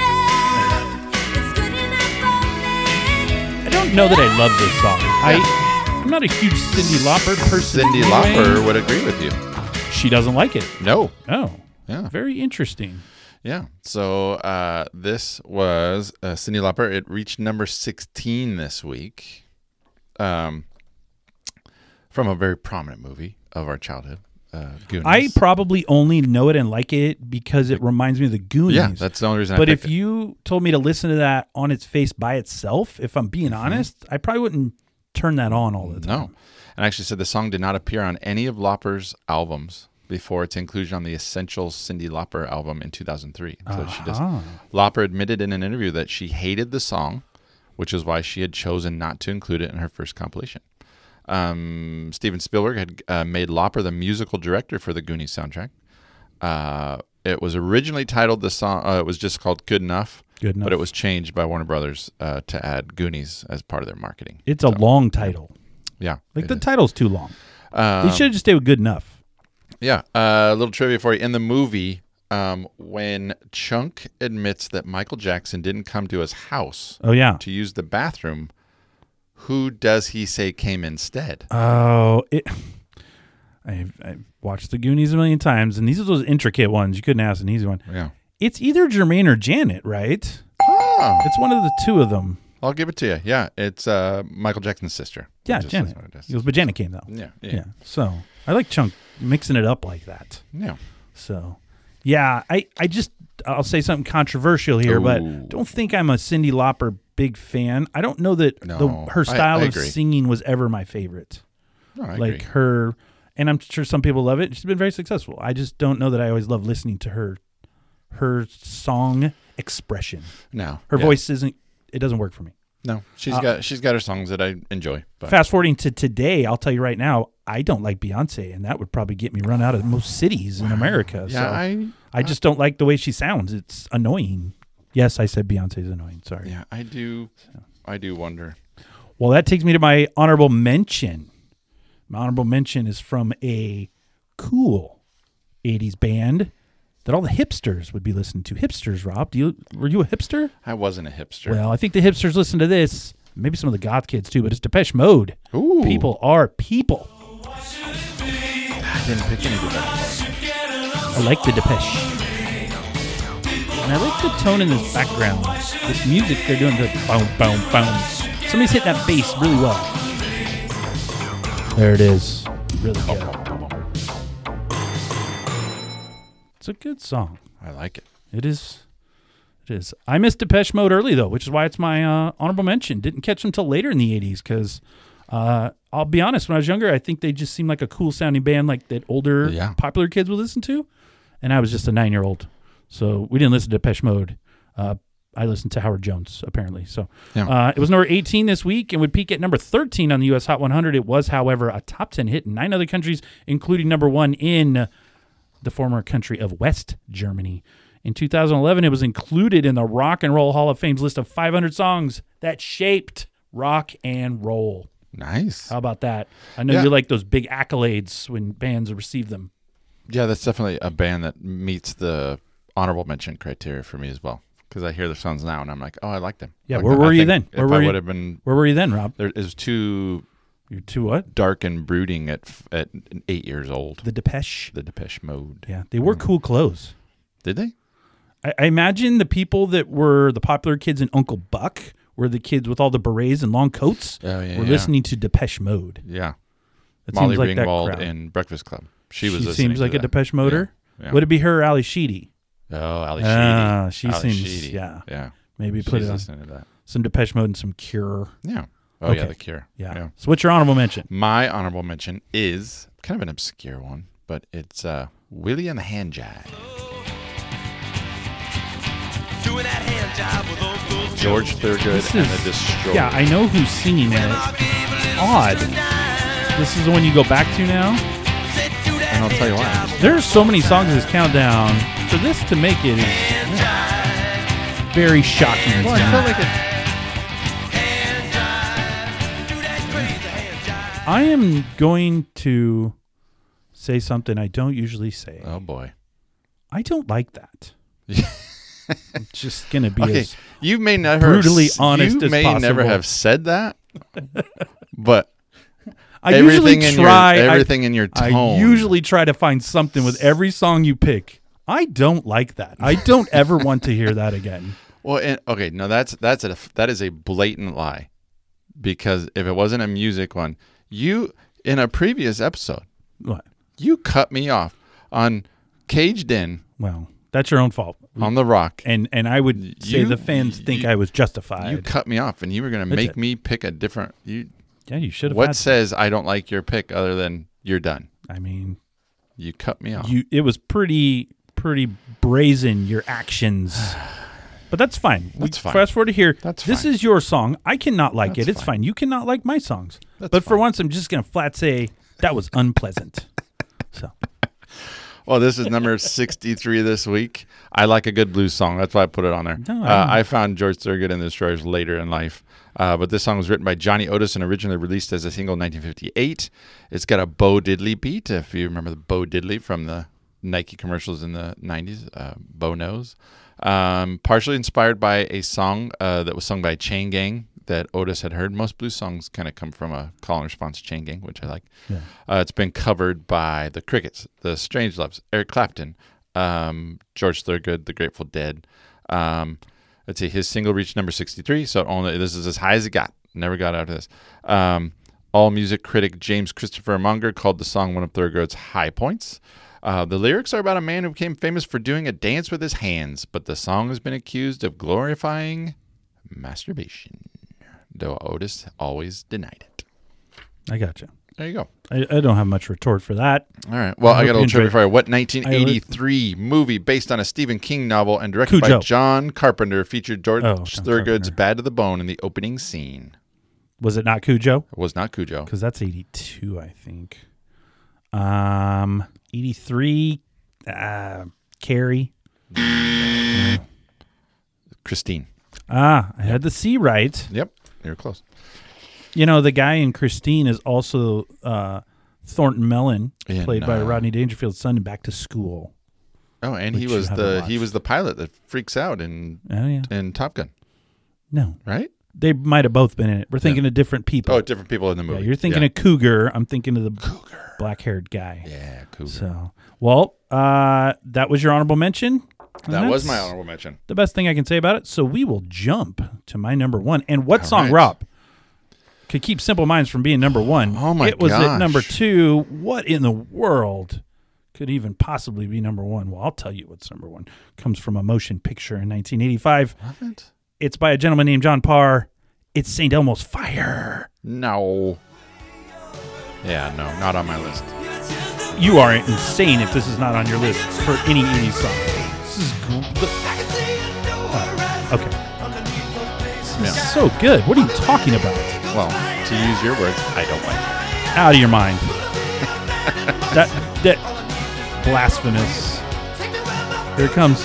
I don't know that I love this song. I'm not a huge Cyndi Lauper person. Cyndi anyway. Lauper would agree with you. She doesn't like it. No. Oh, Yeah. very interesting. Yeah. So this was Cyndi Lauper. It reached number 16 this week, from a very prominent movie of our childhood, Goonies. I probably only know it and like it because it reminds me of the Goonies. Yeah, that's the only reason. But I if picked it. you told me to listen to that on its face by itself, if I'm being honest, I probably wouldn't turn that on all the time. No. And I actually said the song did not appear on any of Lauper's albums before its inclusion on the Essentials Cyndi Lauper album in 2003. So she just Lauper admitted in an interview that she hated the song, which is why she had chosen not to include it in her first compilation. Steven Spielberg had made Lauper the musical director for the Goonies soundtrack. It was originally titled the song. It was just called Good Enough. Good enough. But it was changed by Warner Brothers to add Goonies as part of their marketing. It's a long title. Yeah. Like it the is. title's too long. Um, They should have just stayed with Good Enough. Yeah. A little trivia for you. In the movie, when Chunk admits that Michael Jackson didn't come to his house Oh, yeah. to use the bathroom, who does he say came instead? Oh, I've watched the Goonies a million times, and these are those intricate ones. You couldn't ask an easy one. Yeah. It's either Jermaine or Janet, right? Oh, It's one of the two of them. I'll give it to you. Yeah. It's Michael Jackson's sister. Yeah, Just Janet. what it is. He goes, but Janet came, though. Yeah. Yeah. So I like Chunk mixing it up like that. Yeah. So, yeah, I'll say something controversial here, Ooh. but don't think I'm a Cyndi Lauper big fan. I don't know that No, her style I of agree. singing was ever my favorite. No, I Like agree. her, and I'm sure some people love it. She's been very successful. I just don't know that I always love listening to her song expression. No. Her Yeah. voice it doesn't work for me. No. She's got her songs that I enjoy. But Fast forwarding to today, I'll tell you right now, I don't like Beyonce, and that would probably get me run out of most cities in America. yeah, So I just don't like the way she sounds. It's annoying. Yes, I said Beyonce's annoying. Sorry. yeah, I do wonder. Well, that takes me to my honorable mention. My honorable mention is from a cool 80s band that all the hipsters would be listening to. Hipsters, Rob. Were you a hipster? I wasn't a hipster. Well, I think the hipsters listen to this. Maybe some of the goth kids too, but it's Depeche Mode. Ooh. People are people. I didn't pick any Depeche. I like the Depeche. And I like the tone in this background. This music they're doing, the boom, boom, boom. Somebody's hitting that bass really well. There it is. Really good. It's a good song. I like it. It is. It is. I missed Depeche Mode early, though, which is why it's my honorable mention. Didn't catch them until later in the 80s because I'll be honest, when I was younger, I think they just seemed like a cool sounding band like that older Yeah. popular kids would listen to. And I was just a 9-year-old. So we didn't listen to Depeche Mode. I listen to Howard Jones, apparently. So Yeah. it was number 18 this week and would peak at number 13 on the U.S. Hot 100. It was, however, a top 10 hit in 9 other countries, including number 1 in the former country of West Germany. In 2011, it was included in the Rock and Roll Hall of Fame's list of 500 songs that shaped rock and roll. Nice. How about that? I know you like those big accolades when bands receive them. Yeah, that's definitely a band that meets the honorable mention criteria for me as well. Because I hear their songs now, and I'm like, oh, I like them. Yeah, like, where were you then? Where would have been, where were you then, Rob? it was too You're too what? dark and brooding at 8 years old. The Depeche. The Depeche Mode. Yeah, they wore cool clothes. Did they? I imagine the people that were the popular kids in Uncle Buck were the kids with all the berets and long coats. Oh, yeah. Were listening to Depeche Mode. Yeah. It Molly seems like that Ringwald crowd. in Breakfast Club. She was She listening seems to like a that. Depeche Moder. Yeah. Would it be her or Ali Sheedy? Oh, Ali Sheedy. She Ali seems, Sheedy. yeah. Yeah. Maybe She's put it on listening to that. some Depeche Mode and some Cure. Yeah. Oh, yeah, Okay. The Cure. Yeah. So what's your honorable mention? My honorable mention is kind of an obscure one, but it's Willie and the Hand Jive. Doing that hand job with Uncle Joe. George Thorogood This and is- the Destroyers. Yeah, I know who's singing it. Odd. This is the one you go back to now? And I'll tell you why. There are so many songs in this countdown. For this to make it is very shocking. Well, to I me. felt like it. I am going to say something I don't usually say. Oh, boy. I don't like that. I'm just going to be Okay, as you may never brutally honest you as may possible. never have said that, but I usually everything in try. your everything in your tone. I usually try to find something with every song you pick. I don't like that. I don't ever want to hear that again. Well, okay, no, that is a blatant lie, because if it wasn't a music one, you in a previous episode What? you cut me off on Caged In Well, that's your own fault. on the Rock. And I would say You- the fans think you- I was justified. You cut me off, and you were going to That's make it. me pick a different. You Yeah, you should have. what had says I don't like your pick other than you're done? I mean, You cut me off. it was pretty brazen, your actions. But that's fine. That's fine. Fast forward to here. That's This fine. is your song. I cannot like That's it. It's fine. fine. You cannot like my songs. That's but for fine. once, I'm just going to flat say that was unpleasant. So Well, this is number 63 this week. I like a good blues song. That's why I put it on there. No, I- I found George Thorogood and the Destroyers later in life. But this song was written by Johnny Otis and originally released as a single in 1958. It's got a Bo Diddley beat, if you remember the Bo Diddley from the Nike commercials in the 90s. Bo knows. Partially inspired by a song that was sung by Chain Gang that Otis had heard. Most blues songs kind of come from a call and response Chain Gang, which I like. Yeah. It's been covered by the Crickets, the Strangeloves, Eric Clapton, George Thorogood, the Grateful Dead. Let's see, his single reached number 63, so this is as high as it got. Never got out of this. All music critic James Christopher Munger called the song one of Thorogood's high points. The lyrics are about a man who became famous for doing a dance with his hands, but the song has been accused of glorifying masturbation, though Otis always denied it. I got you. There you go. I don't have much retort for that. All right. Well, I hope got a you little trivia enjoyed- for you. What 1983 movie based on a Stephen King novel and directed by Cujo. John Carpenter featured George John Thorogood's Carpenter. Bad to the Bone in the opening scene? Was it not Cujo? It was not Cujo. Because that's 82, I think. 83, Carrie. Christine. I had the C right. Yep. You were close. You know, the guy in Christine is also Thornton Mellon, In, played by Rodney Dangerfield's son in Back to School. Oh, and he Which you was haven't he watched. was the pilot that freaks out in Oh, yeah. Top Gun, No. right? They might have both been in it. We're thinking of different people. Oh, different people in the yeah, movie. you're thinking of Cougar. I'm thinking of the black-haired guy. Yeah, Cougar. So, well, that was your honorable mention. And that was that's my honorable mention. the best thing I can say about it. So we will jump to my number one. And what All song, right. Rob, could keep Simple Minds from being number one? Oh, my It was at gosh. number two. What in the world could even possibly be number one? Well, I'll tell you what's number one. Comes from a motion picture in 1985. Love it. It's by a gentleman named John Parr. It's St. Elmo's Fire. No. Yeah, no, not on my list. You are insane if this is not on your list for any 80s song. This is Okay. Yeah. So good. What are you talking about? Well, to use your words, I don't like it. Out of your mind. that blasphemous. Here it comes.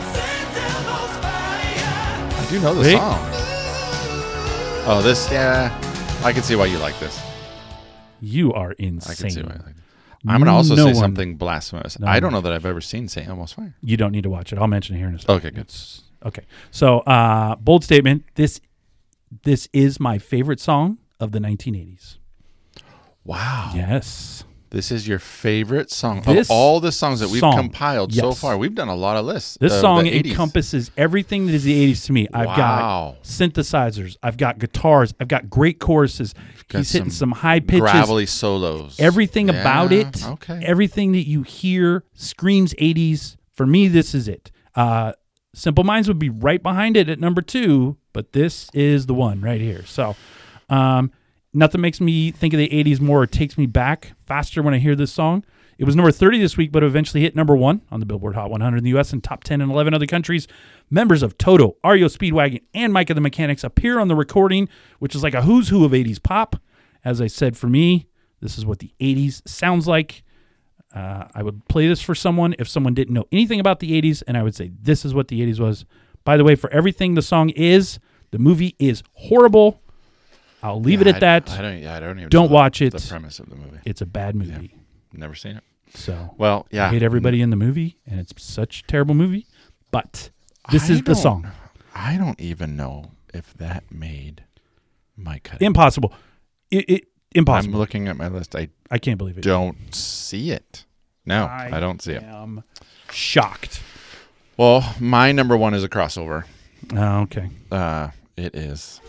I do know the Wait. song. Oh, this, yeah. I can see why you like this. You are I can see insane. why you like it. I'm going to also No say one- something blasphemous. No I don't one- know that I've ever seen St. Elmo's Fire. You don't need to watch it. I'll mention it here in a second. Okay, good. Okay. So, bold statement. This is my favorite song of the 1980s. Wow. Yes. This is your favorite song This of all the songs that we've song, compiled so yes. far. We've done a lot of lists. This of song the 80s. encompasses everything that is the 80s to me. I've Wow. got synthesizers. I've got guitars. I've got great choruses. got He's hitting some some high pitches. gravelly solos. Everything Yeah, about it, Okay. everything that you hear screams 80s. For me, this is it. Simple Minds would be right behind it at number 2, but this is the one right here. So, nothing makes me think of the 80s more or takes me back faster when I hear this song. It was number 30 this week, but eventually hit number 1 on the Billboard Hot 100 in the U.S. and top 10 in 11 other countries. Members of Toto, REO Speedwagon, and Mike of the Mechanics appear on the recording, which is like a who's who of 80s pop. As I said, for me, this is what the 80s sounds like. I would play this for someone if someone didn't know anything about the 80s, and I would say this is what the 80s was. By the way, for everything the song is, the movie is horrible. I'll leave it at that. I don't even Don't know watch it. The premise of the movie. It's a bad movie. Never seen it. So Well, yeah. I hate everybody in the movie, and it's such a terrible movie. But this is the song. I don't even know if that made my cut. Impossible. Impossible. I'm looking at my list. I I can't believe it. don't see it. No, I don't see it. I'm shocked. Well, my number 1 is a crossover. Oh, okay. It is.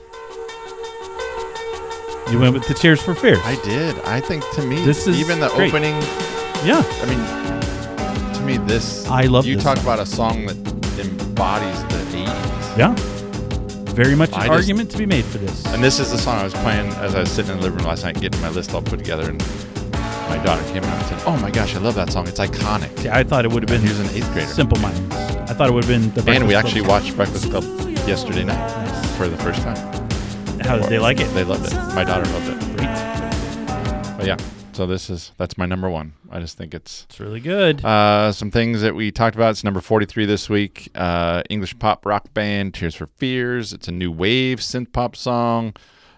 You went with the Tears for Fears. I did. I think to me, This is even the great. opening. Yeah. I mean, to me, this. I love You this talk song. about a song that embodies the 80s. Yeah. Very much I an just- argument to be made for this. And this is the song I was playing as I was sitting in the living room last night, getting my list all put together, and my daughter came out and said, "Oh my gosh, I love that song! It's iconic." Yeah, I thought it would have been He was an 8th grader. Simple Minds. I thought it would have been the And we Breakfast actually Club. watched Breakfast Club yesterday night Nice. for the first time. How did they like it? They loved it. My daughter loved it. Great. But yeah, so that's my number 1. I just think it's It's really good. some things that we talked about. It's number 43 this week. English pop rock band Tears for Fears. It's a new wave synth pop song.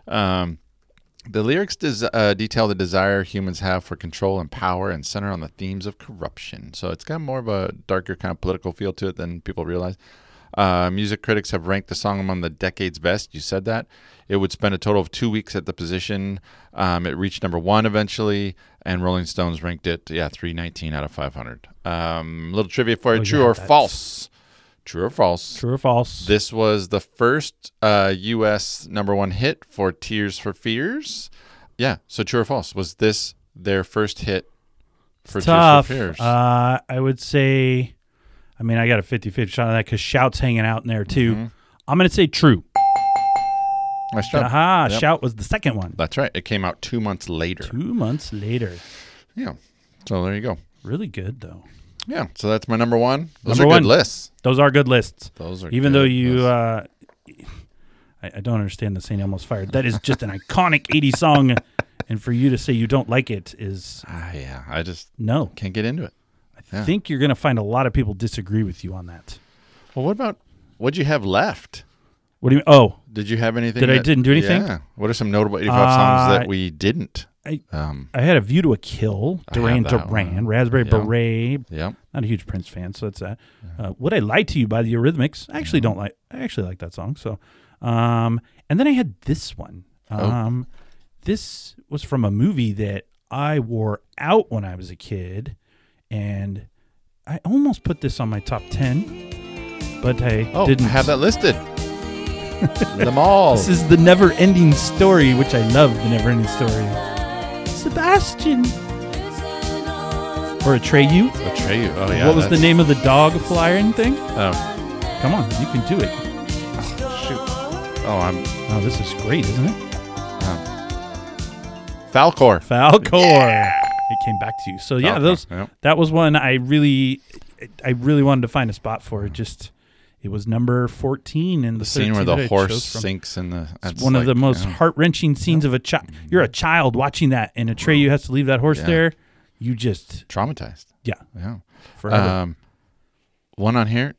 The lyrics detail the desire humans have for control and power and center on the themes of corruption. So it's got more of a darker kind of political feel to it than people realize. Music critics have ranked the song among the decade's best. You said that. It would spend a total of 2 weeks at the position. It reached number 1 eventually, and Rolling Stones ranked it, 319 out of 500. Little trivia for you. Oh, True yeah, or that's- false? True or false? True or false? This was the first U.S. number 1 hit for Tears for Fears. Yeah, so true or false? Was this their first hit for Tough. Tears for Fears? I would say, I mean, I got a 50-50 shot on that because Shout's hanging out in there too. Mm-hmm. I'm going to say true. Nice job. Aha, Yep. Shout was the second one. That's right. It came out 2 months later. 2 months later. Yeah. So there you go. Really good, though. Yeah. So that's my number 1. Those Number are good one. lists. Those are good lists. Those are Even good though you, lists. I don't understand the St. Elmo's Fire. That is just an iconic 80s song. And for you to say you don't like it is Yeah. I just no. can't get into it. I Yeah. think you're going to find a lot of people disagree with you on that. Well, what'd you have left? What do you mean? Oh, Did you have anything? Did I didn't do anything? Yeah. What are some notable 85 songs that we didn't? I had A View to a Kill, I have Duran that Duran, one. Raspberry Yeah. Beret. Yep. Not a huge Prince fan, so that's that. Would I Lie to You by the Eurythmics? I actually don't like. I actually like that song. So, and then I had this one. This was from a movie that I wore out when I was a kid, and I almost put this on my top 10, but I didn't. I have that listed. Them all. This is The Never Ending Story, which I love. The Never Ending Story. Sebastian. Or Atreyu. Atreyu. Oh yeah. What was the name of the dog flying thing? Oh Come on, you can do it. shoot. Oh, Oh, this is great, isn't it? Falcor. Falcor. It came back to you. So yeah, Falcor, those. yep. That was one I really wanted to find a spot for. It It was number 14 in the scene where 13 that the I horse chose from. sinks in the. It's one of the most heart-wrenching scenes of a child. You're a child watching that, and Atreyu has to leave that horse there. You just traumatized. Yeah. Forever. One on here.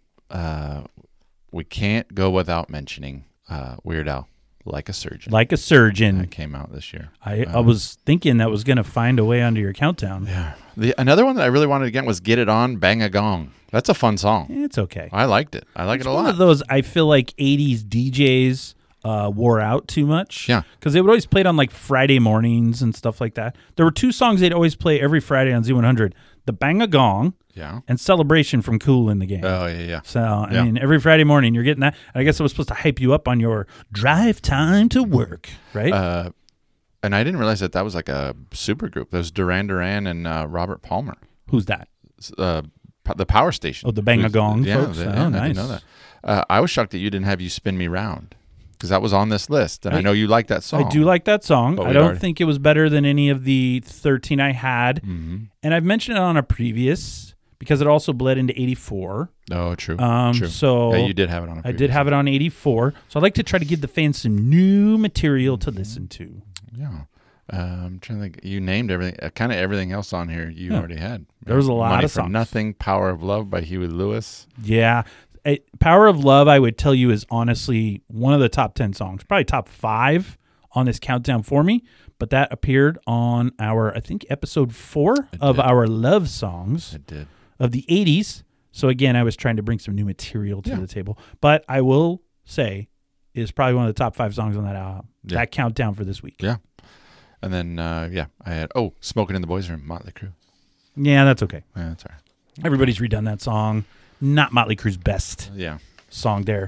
We can't go without mentioning Weird Al, Like a Surgeon. Like a Surgeon. That came out this year. I was thinking that was going to find a way onto your countdown. Yeah. Another one that I really wanted to get was Get It On, Bang a Gong. That's a fun song. It's okay. I liked it. I like it a lot. One of those I feel like 80s DJs wore out too much. Yeah. Because they would always play it on like Friday mornings and stuff like that. There were two songs they'd always play every Friday on Z100. The Bang a Gong and Celebration from Cool in the Game. Oh, yeah. So, I mean, every Friday morning you're getting that. And I guess it was supposed to hype you up on your drive time to work, right? And I didn't realize that was like a super group. There was Duran Duran and Robert Palmer. Who's that? The Power Station. Oh, the Bang a Gong folks. Oh, nice. I didn't know that. I was shocked that you didn't have You Spin Me Round because that was on this list. And I know you like that song. I do like that song. But I don't think it was better than any of the 13 I had. Mm-hmm. And I've mentioned it on a previous because it also bled into 84. Oh, true. True. So yeah, you did have it on a previous. I did have it on 84. So I'd like to try to give the fans some new material to listen to. Yeah. I'm trying to think. You named everything, kind of everything else on here you already had. There was a lot Money of for songs. Nothing, Power of Love by Huey Lewis. Yeah. Power of Love, I would tell you, is honestly one of the top 10 songs, probably top 5 on this countdown for me. But that appeared on our, I think, episode 4 of our love songs It did. of the 80s. So again, I was trying to bring some new material to the table. But I will say is probably one of the top 5 songs on that that countdown for this week. Yeah. And then, I had, Smoking in the Boys Room, Motley Crue. Yeah, that's okay. Yeah, that's all right. Everybody's redone that song. Not Motley Crue's best song there.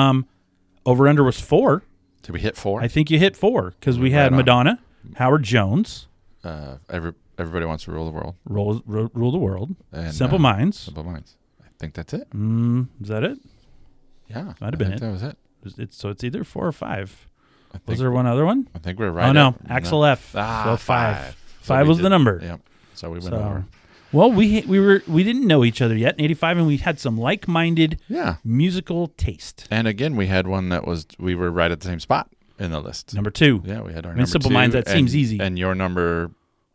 Over Under was 4. Did we hit 4? I think you hit 4 because we had Madonna, Howard Jones. Everybody Wants to Rule the World. Rule the World. And, Simple Minds. Simple Minds. I think that's it. Is that it? Yeah. Might have been it. That was it. So it's either 4 or 5. Was there one other one? I think we're right. Oh, no. Axel F. So 5. 5 was the number. Yep. So we went over. Well, we didn't know each other yet in 85, and we had some like-minded musical taste. And again, we had one we were right at the same spot in the list. Number 2. Yeah, we had our number Simple 2. Minds, that seems easy. And your number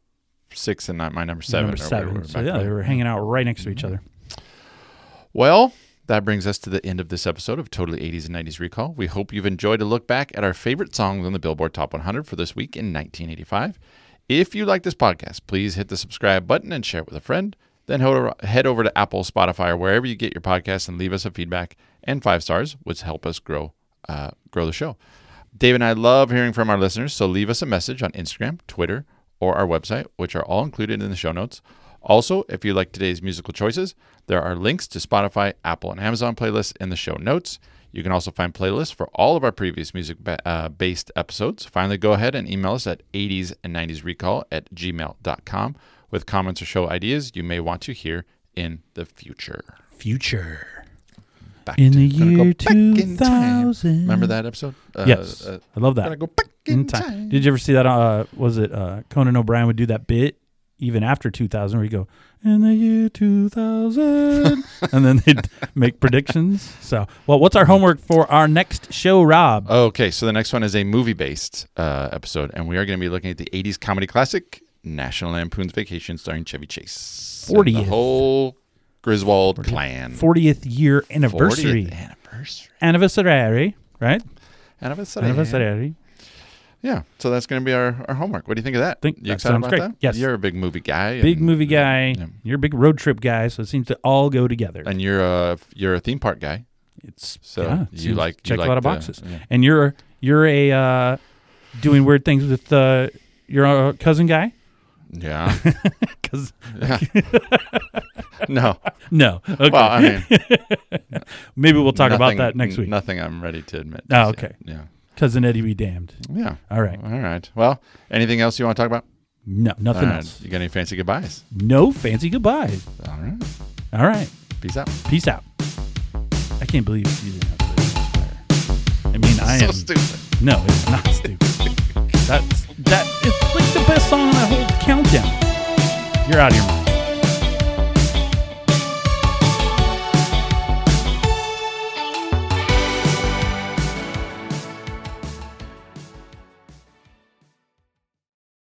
6 and my number 7. Number 7. So they were hanging out right next to each other. Well, that brings us to the end of this episode of Totally 80s and 90s Recall. We hope you've enjoyed a look back at our favorite songs on the Billboard Top 100 for this week in 1985. If you like this podcast, please hit the subscribe button and share it with a friend. Then head over to Apple, Spotify, or wherever you get your podcasts and leave us a feedback and 5 stars, which help us grow the show. Dave and I love hearing from our listeners, so leave us a message on Instagram, Twitter, or our website, which are all included in the show notes. Also, if you like today's musical choices, there are links to Spotify, Apple, and Amazon playlists in the show notes. You can also find playlists for all of our previous music-based episodes. Finally, go ahead and email us at 80sand90srecall@gmail.com with comments or show ideas you may want to hear in the future. In the year 2000. Remember that episode? Yes. I love that. Gonna go back in time. Did you ever see that? Was it Conan O'Brien would do that bit even after 2000 where you go, in the year 2000, and then they'd make predictions. So, well, what's our homework for our next show, Rob? Okay, so the next one is a movie-based episode, and we are going to be looking at the 80s comedy classic, National Lampoon's Vacation, starring Chevy Chase. 40th. The whole Griswold clan. 40th year anniversary. 40th Anniversary, right? Anniversary. Yeah, so that's going to be our homework. What do you think of that? You that excited sounds about great. that? Yes. You're a big movie guy. Big movie guy. Yeah. You're a big road trip guy, so it seems to all go together. And you're a theme park guy. You like check a lot of boxes. Yeah. And you're a doing weird things with your cousin guy. Yeah. Because no. Okay. Well, I mean, maybe we'll talk about that next week. Nothing I'm ready to admit. Oh, okay. Yeah. Cousin Eddie be damned. Yeah. All right. Well, anything else you want to talk about? No, nothing else. You got any fancy goodbyes? No fancy goodbyes. All right. Peace out. I can't believe you didn't have to say that. I mean, I am so stupid. No, it's not stupid. It's like the best song on that whole countdown. You're out of your mind.